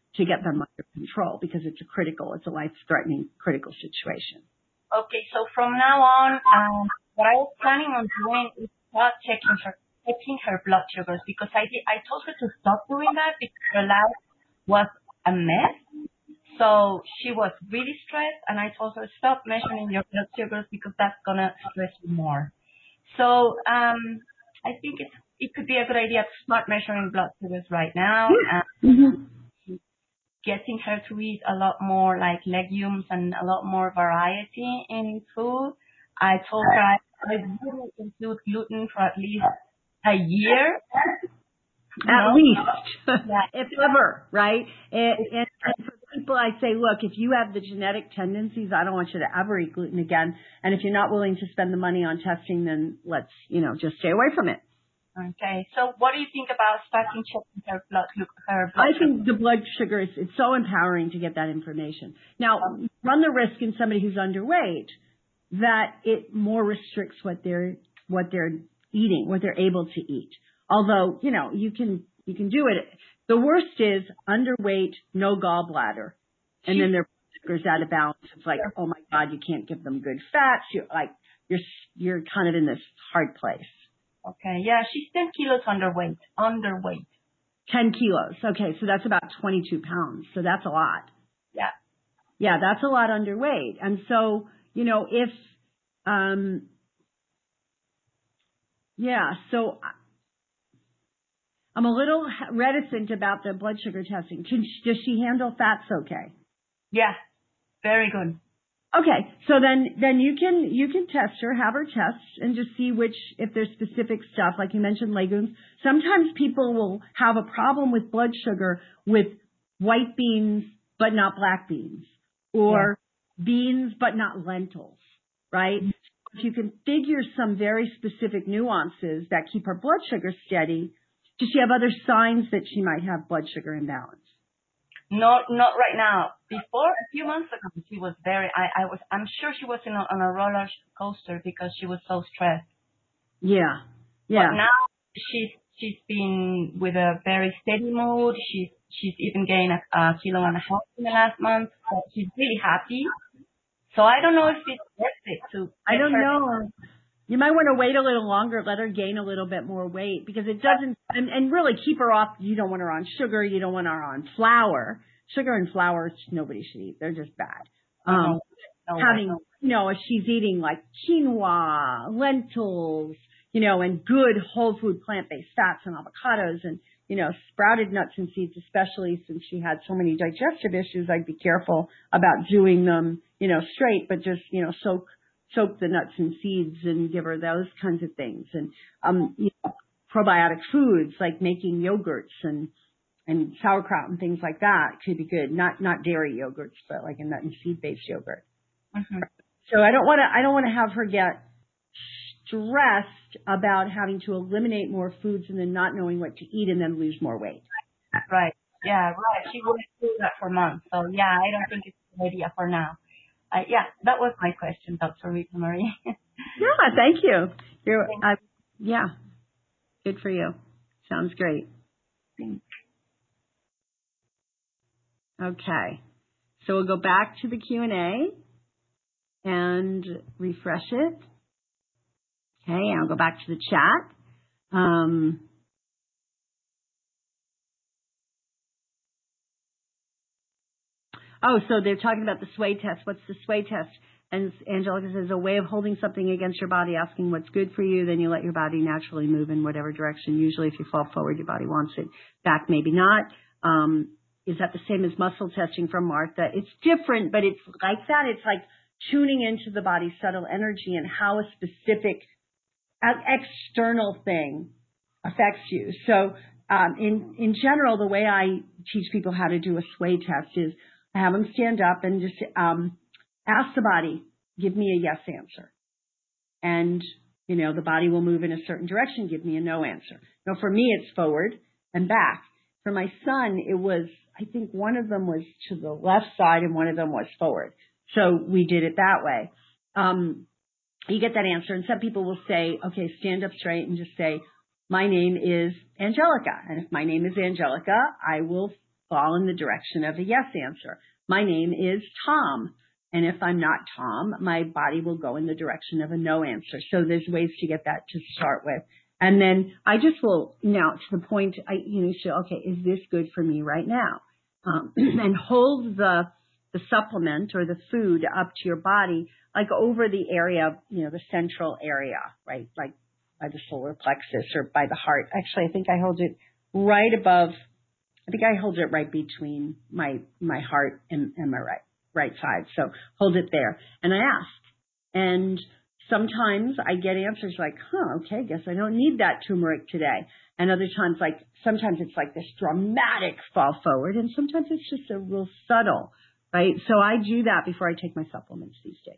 to get them under control because it's a critical, it's a life-threatening critical situation. Okay, so from now on, um, what I was planning on doing is start checking her, checking her blood sugars because I did, I told her to stop doing that because her lab was a mess. So she was really stressed, and I told her stop measuring your blood sugars because that's gonna stress you more. So um, I think it's it could be a good idea to start measuring blood sugars right now and mm-hmm. getting her to eat a lot more like legumes and a lot more variety in food. I told her I, I wouldn't include gluten for at least a year. At no. least, yeah. if ever, right? And, and, and for people, I say, look, if you have the genetic tendencies, I don't want you to ever eat gluten again. And if you're not willing to spend the money on testing, then let's, you know, just stay away from it. Okay. So what do you think about starting checking her blood, her blood I think the blood sugar is it's so empowering to get that information. Now, run the risk in somebody who's underweight that it more restricts what they're what they're eating, what they're able to eat. Although, you know, you can you can do it. The worst is underweight, no gallbladder, and then their sugar's out of balance. It's like, oh my God, you can't give them good fats. You're like you're you're kind of in this hard place. Okay, yeah, she's ten kilos underweight. Underweight. ten kilos. Okay, so that's about twenty-two pounds. So that's a lot. Yeah. Yeah, that's a lot underweight. And so, you know, if, um, yeah, so I'm a little reticent about the blood sugar testing. Can she, does she handle fats okay? Yeah, very good. Okay, so then then you can you can test her, have her test, and just see which, if there's specific stuff, like you mentioned legumes. Sometimes people will have a problem with blood sugar with white beans but not black beans, or yeah. beans but not lentils, right? Mm-hmm. If you can figure some very specific nuances that keep her blood sugar steady, does she have other signs that she might have blood sugar imbalance? Not, not right now. Before, a few months ago, she was very, I, I was, I'm sure she was in a, on a roller coaster because she was so stressed. Yeah. Yeah. But now she's, she's been with a very steady mood. She's, she's even gained a, a kilo and a half in the last month. So she's really happy. So I don't know if it's worth it to. I don't her. know. You might want to wait a little longer, let her gain a little bit more weight because it doesn't, and, and really keep her off. You don't want her on sugar. You don't want her on flour. Sugar and flour, nobody should eat. They're just bad. Um, no, having, you know, if she's eating like quinoa, lentils, you know, and good whole food plant-based fats and avocados and, you know, sprouted nuts and seeds, especially since she had so many digestive issues, I'd be careful about doing them, you know, straight, but just, you know, soak soak the nuts and seeds and give her those kinds of things. And, um, you know, probiotic foods like making yogurts and, and sauerkraut and things like that could be good. Not, not dairy yogurts, but like a nut and seed based yogurt. Mm-hmm. So I don't want to, I don't want to have her get stressed about having to eliminate more foods and then not knowing what to eat and then lose more weight. Right. Yeah, right. She went through that for months. So yeah, I don't think it's a good idea for now. Uh, yeah, that was my question, Doctor Rita Marie. Yeah, thank you. You're, uh, yeah, good for you. Sounds great. Thanks. Okay, so we'll go back to the Q and A and refresh it. Okay, and I'll go back to the chat. Um, Oh, so they're talking about the sway test. What's the sway test? And Angelica says, a way of holding something against your body, asking what's good for you, then you let your body naturally move in whatever direction. Usually if you fall forward, your body wants it back, maybe not. Um, is that the same as muscle testing from Martha? It's different, but it's like that. It's like tuning into the body's subtle energy and how a specific external thing affects you. So um, in, in general, the way I teach people how to do a sway test is I have them stand up and just um, ask the body, give me a yes answer. And, you know, the body will move in a certain direction, give me a no answer. Now, for me, it's forward and back. For my son, it was, I think one of them was to the left side and one of them was forward. So we did it that way. Um, you get that answer. And some people will say, okay, stand up straight and just say, my name is Angelica. And if my name is Angelica, I will fall in the direction of a yes answer. My name is Tom. And if I'm not Tom, my body will go in the direction of a no answer. So there's ways to get that to start with. And then I just will now to the point, I, you know, say, okay, is this good for me right now? Um, and hold the, the supplement or the food up to your body, like over the area, you know, the central area, right? Like by the solar plexus or by the heart. Actually, I think I hold it right above, I think I hold it right between my, my heart and, and my right, right side. So hold it there. And I ask, and sometimes I get answers like, huh, okay, guess I don't need that turmeric today. And other times, like, sometimes it's like this dramatic fall forward, and sometimes it's just a real subtle, right? So I do that before I take my supplements these days.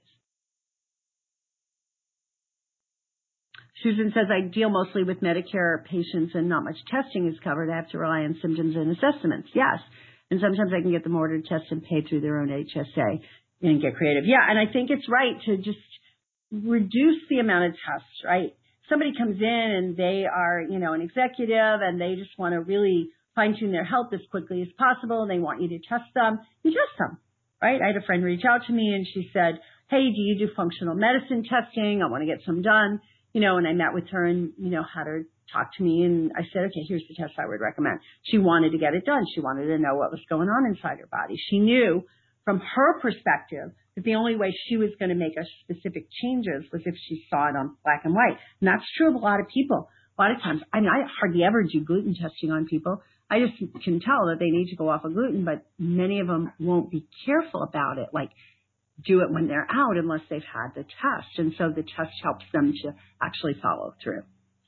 Susan says, I deal mostly with Medicare patients and not much testing is covered. I have to rely on symptoms and assessments. Yes. And sometimes I can get them ordered, test, and pay through their own H S A and get creative. Yeah, and I think it's right to just reduce the amount of tests, right? Somebody comes in and they are, you know, an executive and they just want to really fine-tune their health as quickly as possible. They want you to test them. You test them, right? I had a friend reach out to me and she said, hey, do you do functional medicine testing? I want to get some done. You know, and I met with her and, you know, had her talk to me and I said, okay, here's the test I would recommend. She wanted to get it done. She wanted to know what was going on inside her body. She knew from her perspective that the only way she was going to make a specific changes was if she saw it on black and white. And that's true of a lot of people. A lot of times, I mean, I hardly ever do gluten testing on people. I just can tell that they need to go off of gluten, but many of them won't be careful about it. Like, do it when they're out unless they've had the test. And so the test helps them to actually follow through.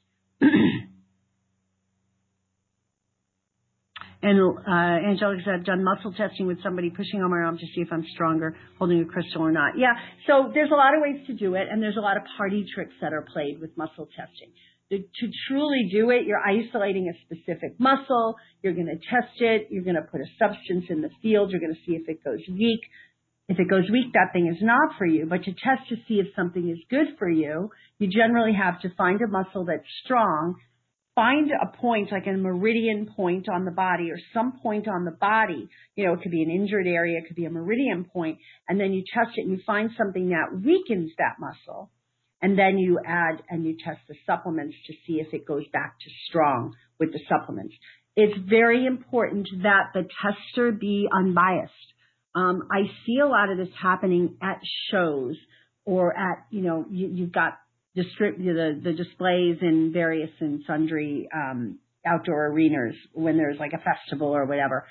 And uh, Angelica said, I've done muscle testing with somebody pushing on my arm to see if I'm stronger, holding a crystal or not. Yeah, so there's a lot of ways to do it, and there's a lot of party tricks that are played with muscle testing. To, to truly do it, you're isolating a specific muscle. You're going to test it. You're going to put a substance in the field. You're going to see if it goes weak. If it goes weak, that thing is not for you. But to test to see if something is good for you, you generally have to find a muscle that's strong, find a point, like a meridian point on the body or some point on the body. You know, it could be an injured area, it could be a meridian point, and then you test it and you find something that weakens that muscle. And then you add and you test the supplements to see if it goes back to strong with the supplements. It's very important that the tester be unbiased. Um, I see a lot of this happening at shows or at, you know, you, you've got distrib- the, the displays in various and sundry um, outdoor arenas when there's like a festival or whatever.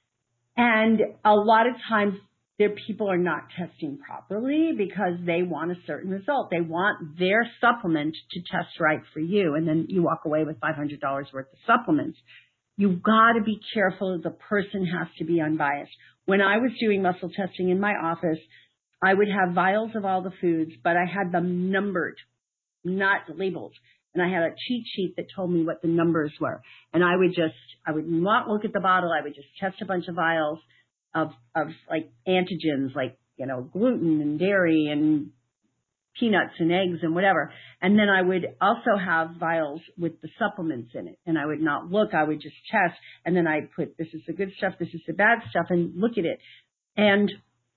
And a lot of times their people are not testing properly because they want a certain result. They want their supplement to test right for you. And then you walk away with five hundred dollars worth of supplements. You've got to be careful. The person has to be unbiased. When I was doing muscle testing in my office, I would have vials of all the foods, but I had them numbered, not labeled. And I had a cheat sheet that told me what the numbers were. And I would just, I would not look at the bottle. I would just test a bunch of vials of, of like antigens, like, you know, gluten and dairy and peanuts and eggs and whatever. And then I would also have vials with the supplements in it. And I would not look, I would just test. And then I'd put, this is the good stuff, this is the bad stuff, and look at it. And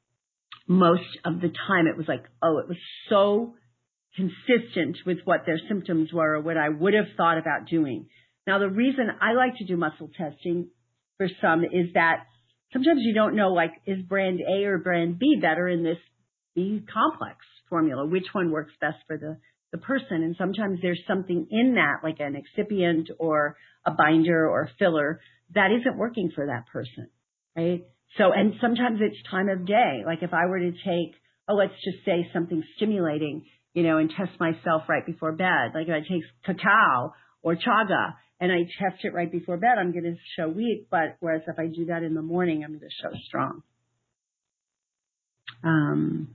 most of the time it was like, oh, it was so consistent with what their symptoms were or what I would have thought about doing. Now, the reason I like to do muscle testing for some is that sometimes you don't know, like, is brand A or brand B better in this B complex formula? Which one works best for the, the person? And sometimes there's something in that, like an excipient or a binder or a filler, that isn't working for that person, right? So, and sometimes it's time of day. Like if I were to take, oh, let's just say something stimulating, you know, and test myself right before bed. Like if I take cacao or chaga and I test it right before bed, I'm going to show weak. But whereas if I do that in the morning, I'm going to show strong. Um,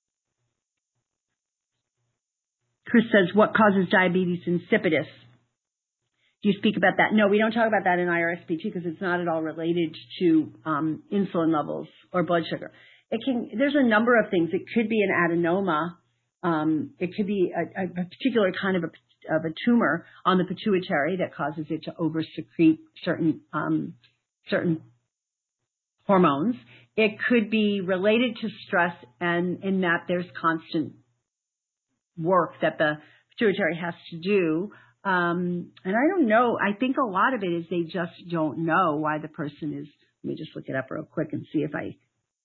Chris says, what causes diabetes insipidus? Do you speak about that? No, we don't talk about that in I R S P T because it's not at all related to um, insulin levels or blood sugar. It can. There's a number of things. It could be an adenoma. Um, it could be a, a particular kind of a, of a tumor on the pituitary that causes it to over-secrete certain um, certain hormones. It could be related to stress, and in that there's constant work that the pituitary has to do. Um, and I don't know. I think a lot of it is they just don't know why the person is. Let me just look it up real quick and see if I.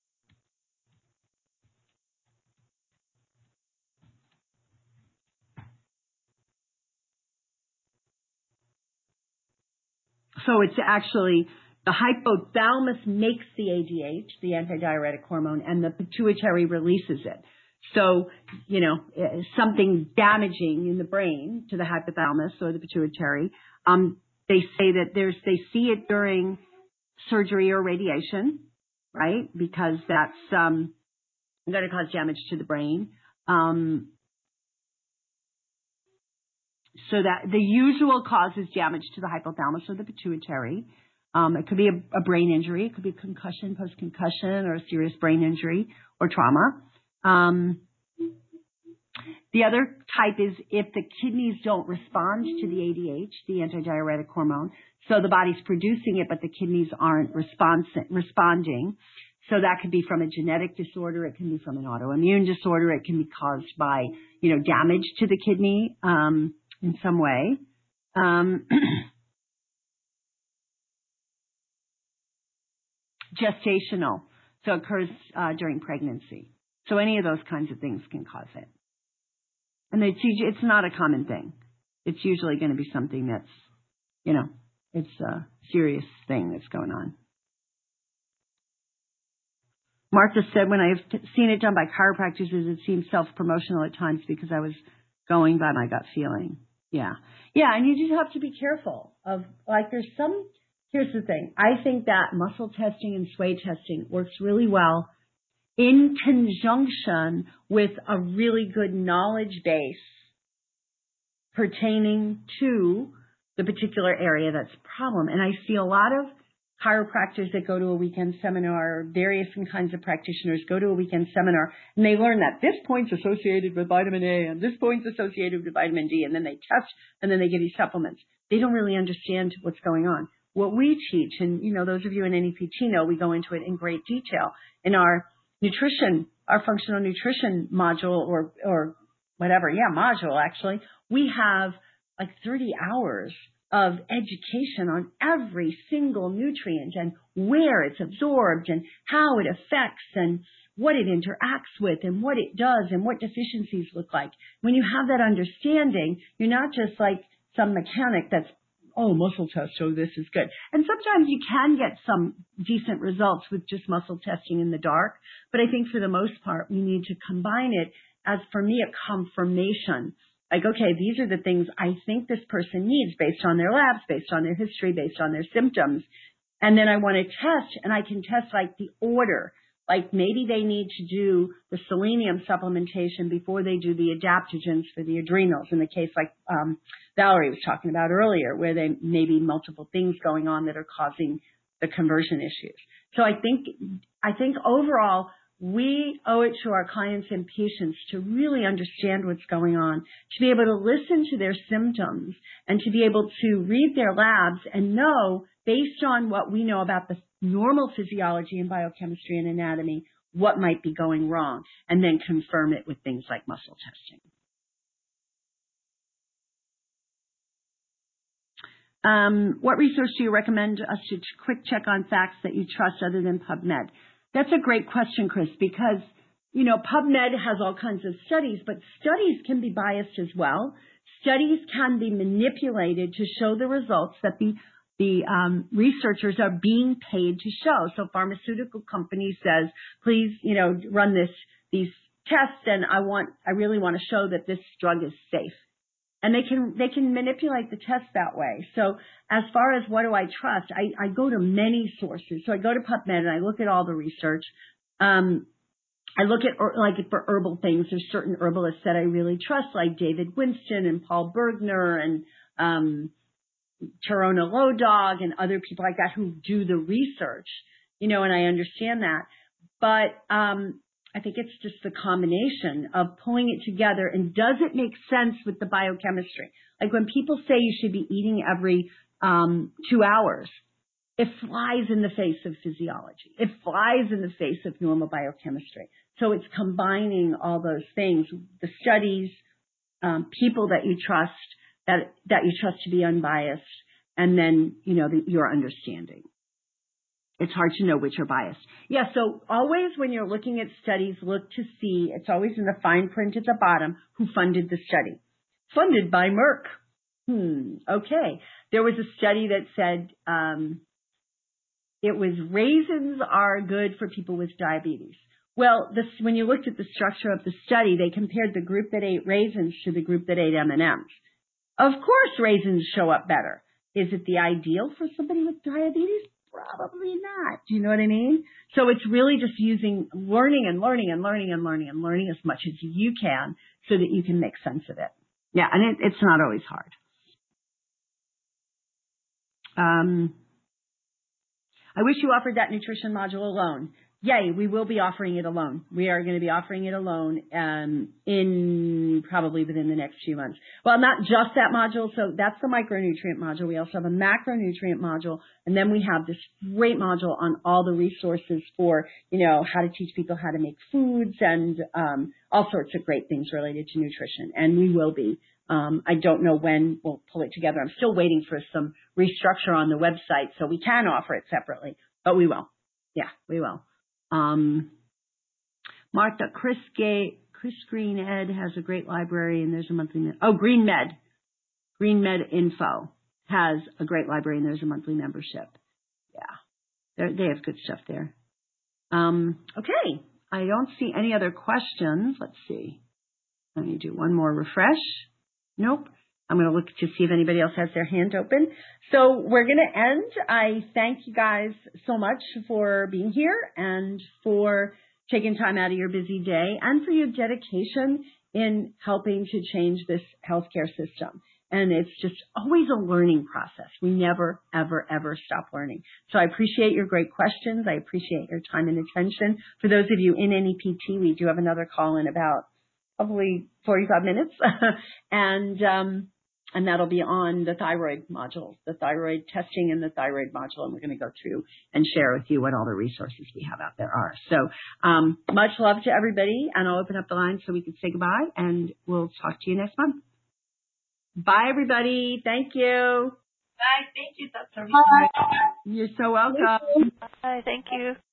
So it's actually the hypothalamus makes the A D H, the antidiuretic hormone, and the pituitary releases it. So, you know, something damaging in the brain to the hypothalamus or the pituitary. Um, they say that there's, they see it during surgery or radiation, right? Because that's um, going to cause damage to the brain. Um, So that the usual cause is damage to the hypothalamus or the pituitary. Um, it could be a, a brain injury. It could be concussion, post-concussion, or a serious brain injury or trauma. Um, the other type is if the kidneys don't respond to the A D H, the antidiuretic hormone. So the body's producing it, but the kidneys aren't respons- responding. So that could be from a genetic disorder. It can be from an autoimmune disorder. It can be caused by, you know, damage to the kidney. Um, in some way. Um, gestational, so it occurs uh, during pregnancy. So any of those kinds of things can cause it. And it's, it's not a common thing. It's usually going to be something that's, you know, it's a serious thing that's going on. Martha said, when I've t- seen it done by chiropractors, it seems self-promotional at times because I was going by my gut feeling. Yeah. Yeah. And you just have to be careful of, like, there's some, here's the thing. I think that muscle testing and sway testing works really well in conjunction with a really good knowledge base pertaining to the particular area that's a problem. And I see a lot of chiropractors that go to a weekend seminar, various kinds of practitioners go to a weekend seminar, and they learn that this point's associated with vitamin A and this point's associated with vitamin D, and then they test, and then they give you supplements. They don't really understand what's going on. What we teach, and you know, those of you in N E P T know, we go into it in great detail in our nutrition, our functional nutrition module, or or whatever, yeah, module actually. We have like thirty hours of education on every single nutrient and where it's absorbed and how it affects and what it interacts with and what it does and what deficiencies look like. When you have that understanding, you're not just like some mechanic that's, oh, muscle test, so this is good. And sometimes you can get some decent results with just muscle testing in the dark, but I think for the most part, we need to combine it as, for me, a confirmation. Like, okay, these are the things I think this person needs based on their labs, based on their history, based on their symptoms. And then I want to test, and I can test like the order. Like maybe they need to do the selenium supplementation before they do the adaptogens for the adrenals, in the case like um, Valerie was talking about earlier, where there may be multiple things going on that are causing the conversion issues. So I think, I think overall, we owe it to our clients and patients to really understand what's going on, to be able to listen to their symptoms, and to be able to read their labs and know, based on what we know about the normal physiology and biochemistry and anatomy, what might be going wrong, and then confirm it with things like muscle testing. Um, what research do you recommend us to quick check on facts that you trust other than PubMed? That's a great question, Chris, because, you know, PubMed has all kinds of studies, but studies can be biased as well. Studies can be manipulated to show the results that the the um, researchers are being paid to show. So pharmaceutical company says, please, you know, run this these tests, and I want I really want to show that this drug is safe. And they can they can manipulate the test that way. So as far as what do I trust, I, I go to many sources. So I go to PubMed and I look at all the research. Um, I look at, or, like for herbal things, there's certain herbalists that I really trust, like David Winston and Paul Bergner and um, Tarona Low Dog and other people like that who do the research, you know, and I understand that. But um I think it's just the combination of pulling it together, and does it make sense with the biochemistry? Like when people say you should be eating every um, two hours, it flies in the face of physiology. It flies in the face of normal biochemistry. So it's combining all those things, the studies, um, people that you trust, that, that you trust to be unbiased, and then, you know, the, your understanding. It's hard to know which are biased. Yeah, so always when you're looking at studies, look to see, it's always in the fine print at the bottom, who funded the study. Funded by Merck. Hmm, okay. There was a study that said um, it was raisins are good for people with diabetes. Well, this, when you looked at the structure of the study, they compared the group that ate raisins to the group that ate M and M's. Of course raisins show up better. Is it the ideal for somebody with diabetes? Probably not. Do you know what I mean? So it's really just using learning and learning and learning and learning and learning as much as you can so that you can make sense of it. Yeah, and it, it's not always hard. Um, I wish you offered that nutrition module alone. Yay, we will be offering it alone. We are going to be offering it alone um, in probably within the next few months. Well, not just that module. So that's the micronutrient module. We also have a macronutrient module. And then we have this great module on all the resources for, you know, how to teach people how to make foods and um, all sorts of great things related to nutrition. And we will be. Um, I don't know when we'll pull it together. I'm still waiting for some restructure on the website so we can offer it separately, but we will. Yeah, we will. Um, Martha, Chris Gay, Chris Green Ed has a great library and there's a monthly, oh, Green Med, Green Med Info has a great library and there's a monthly membership. Yeah, They're, they have good stuff there. Um, okay, I don't see any other questions. Let's see. Let me do one more refresh. Nope. I'm going to look to see if anybody else has their hand open. So we're going to end. I thank you guys so much for being here and for taking time out of your busy day and for your dedication in helping to change this healthcare system. And it's just always a learning process. We never, ever, ever stop learning. So I appreciate your great questions. I appreciate your time and attention. For those of you in N E P T, we do have another call in about probably forty-five minutes. and, um, And that'll be on the thyroid module, the thyroid testing and the thyroid module. And we're going to go through and share with you what all the resources we have out there are. So um, much love to everybody. And I'll open up the line so we can say goodbye. And we'll talk to you next month. Bye, everybody. Thank you. Bye. Thank you, Doctor You're so welcome. Bye. Thank you.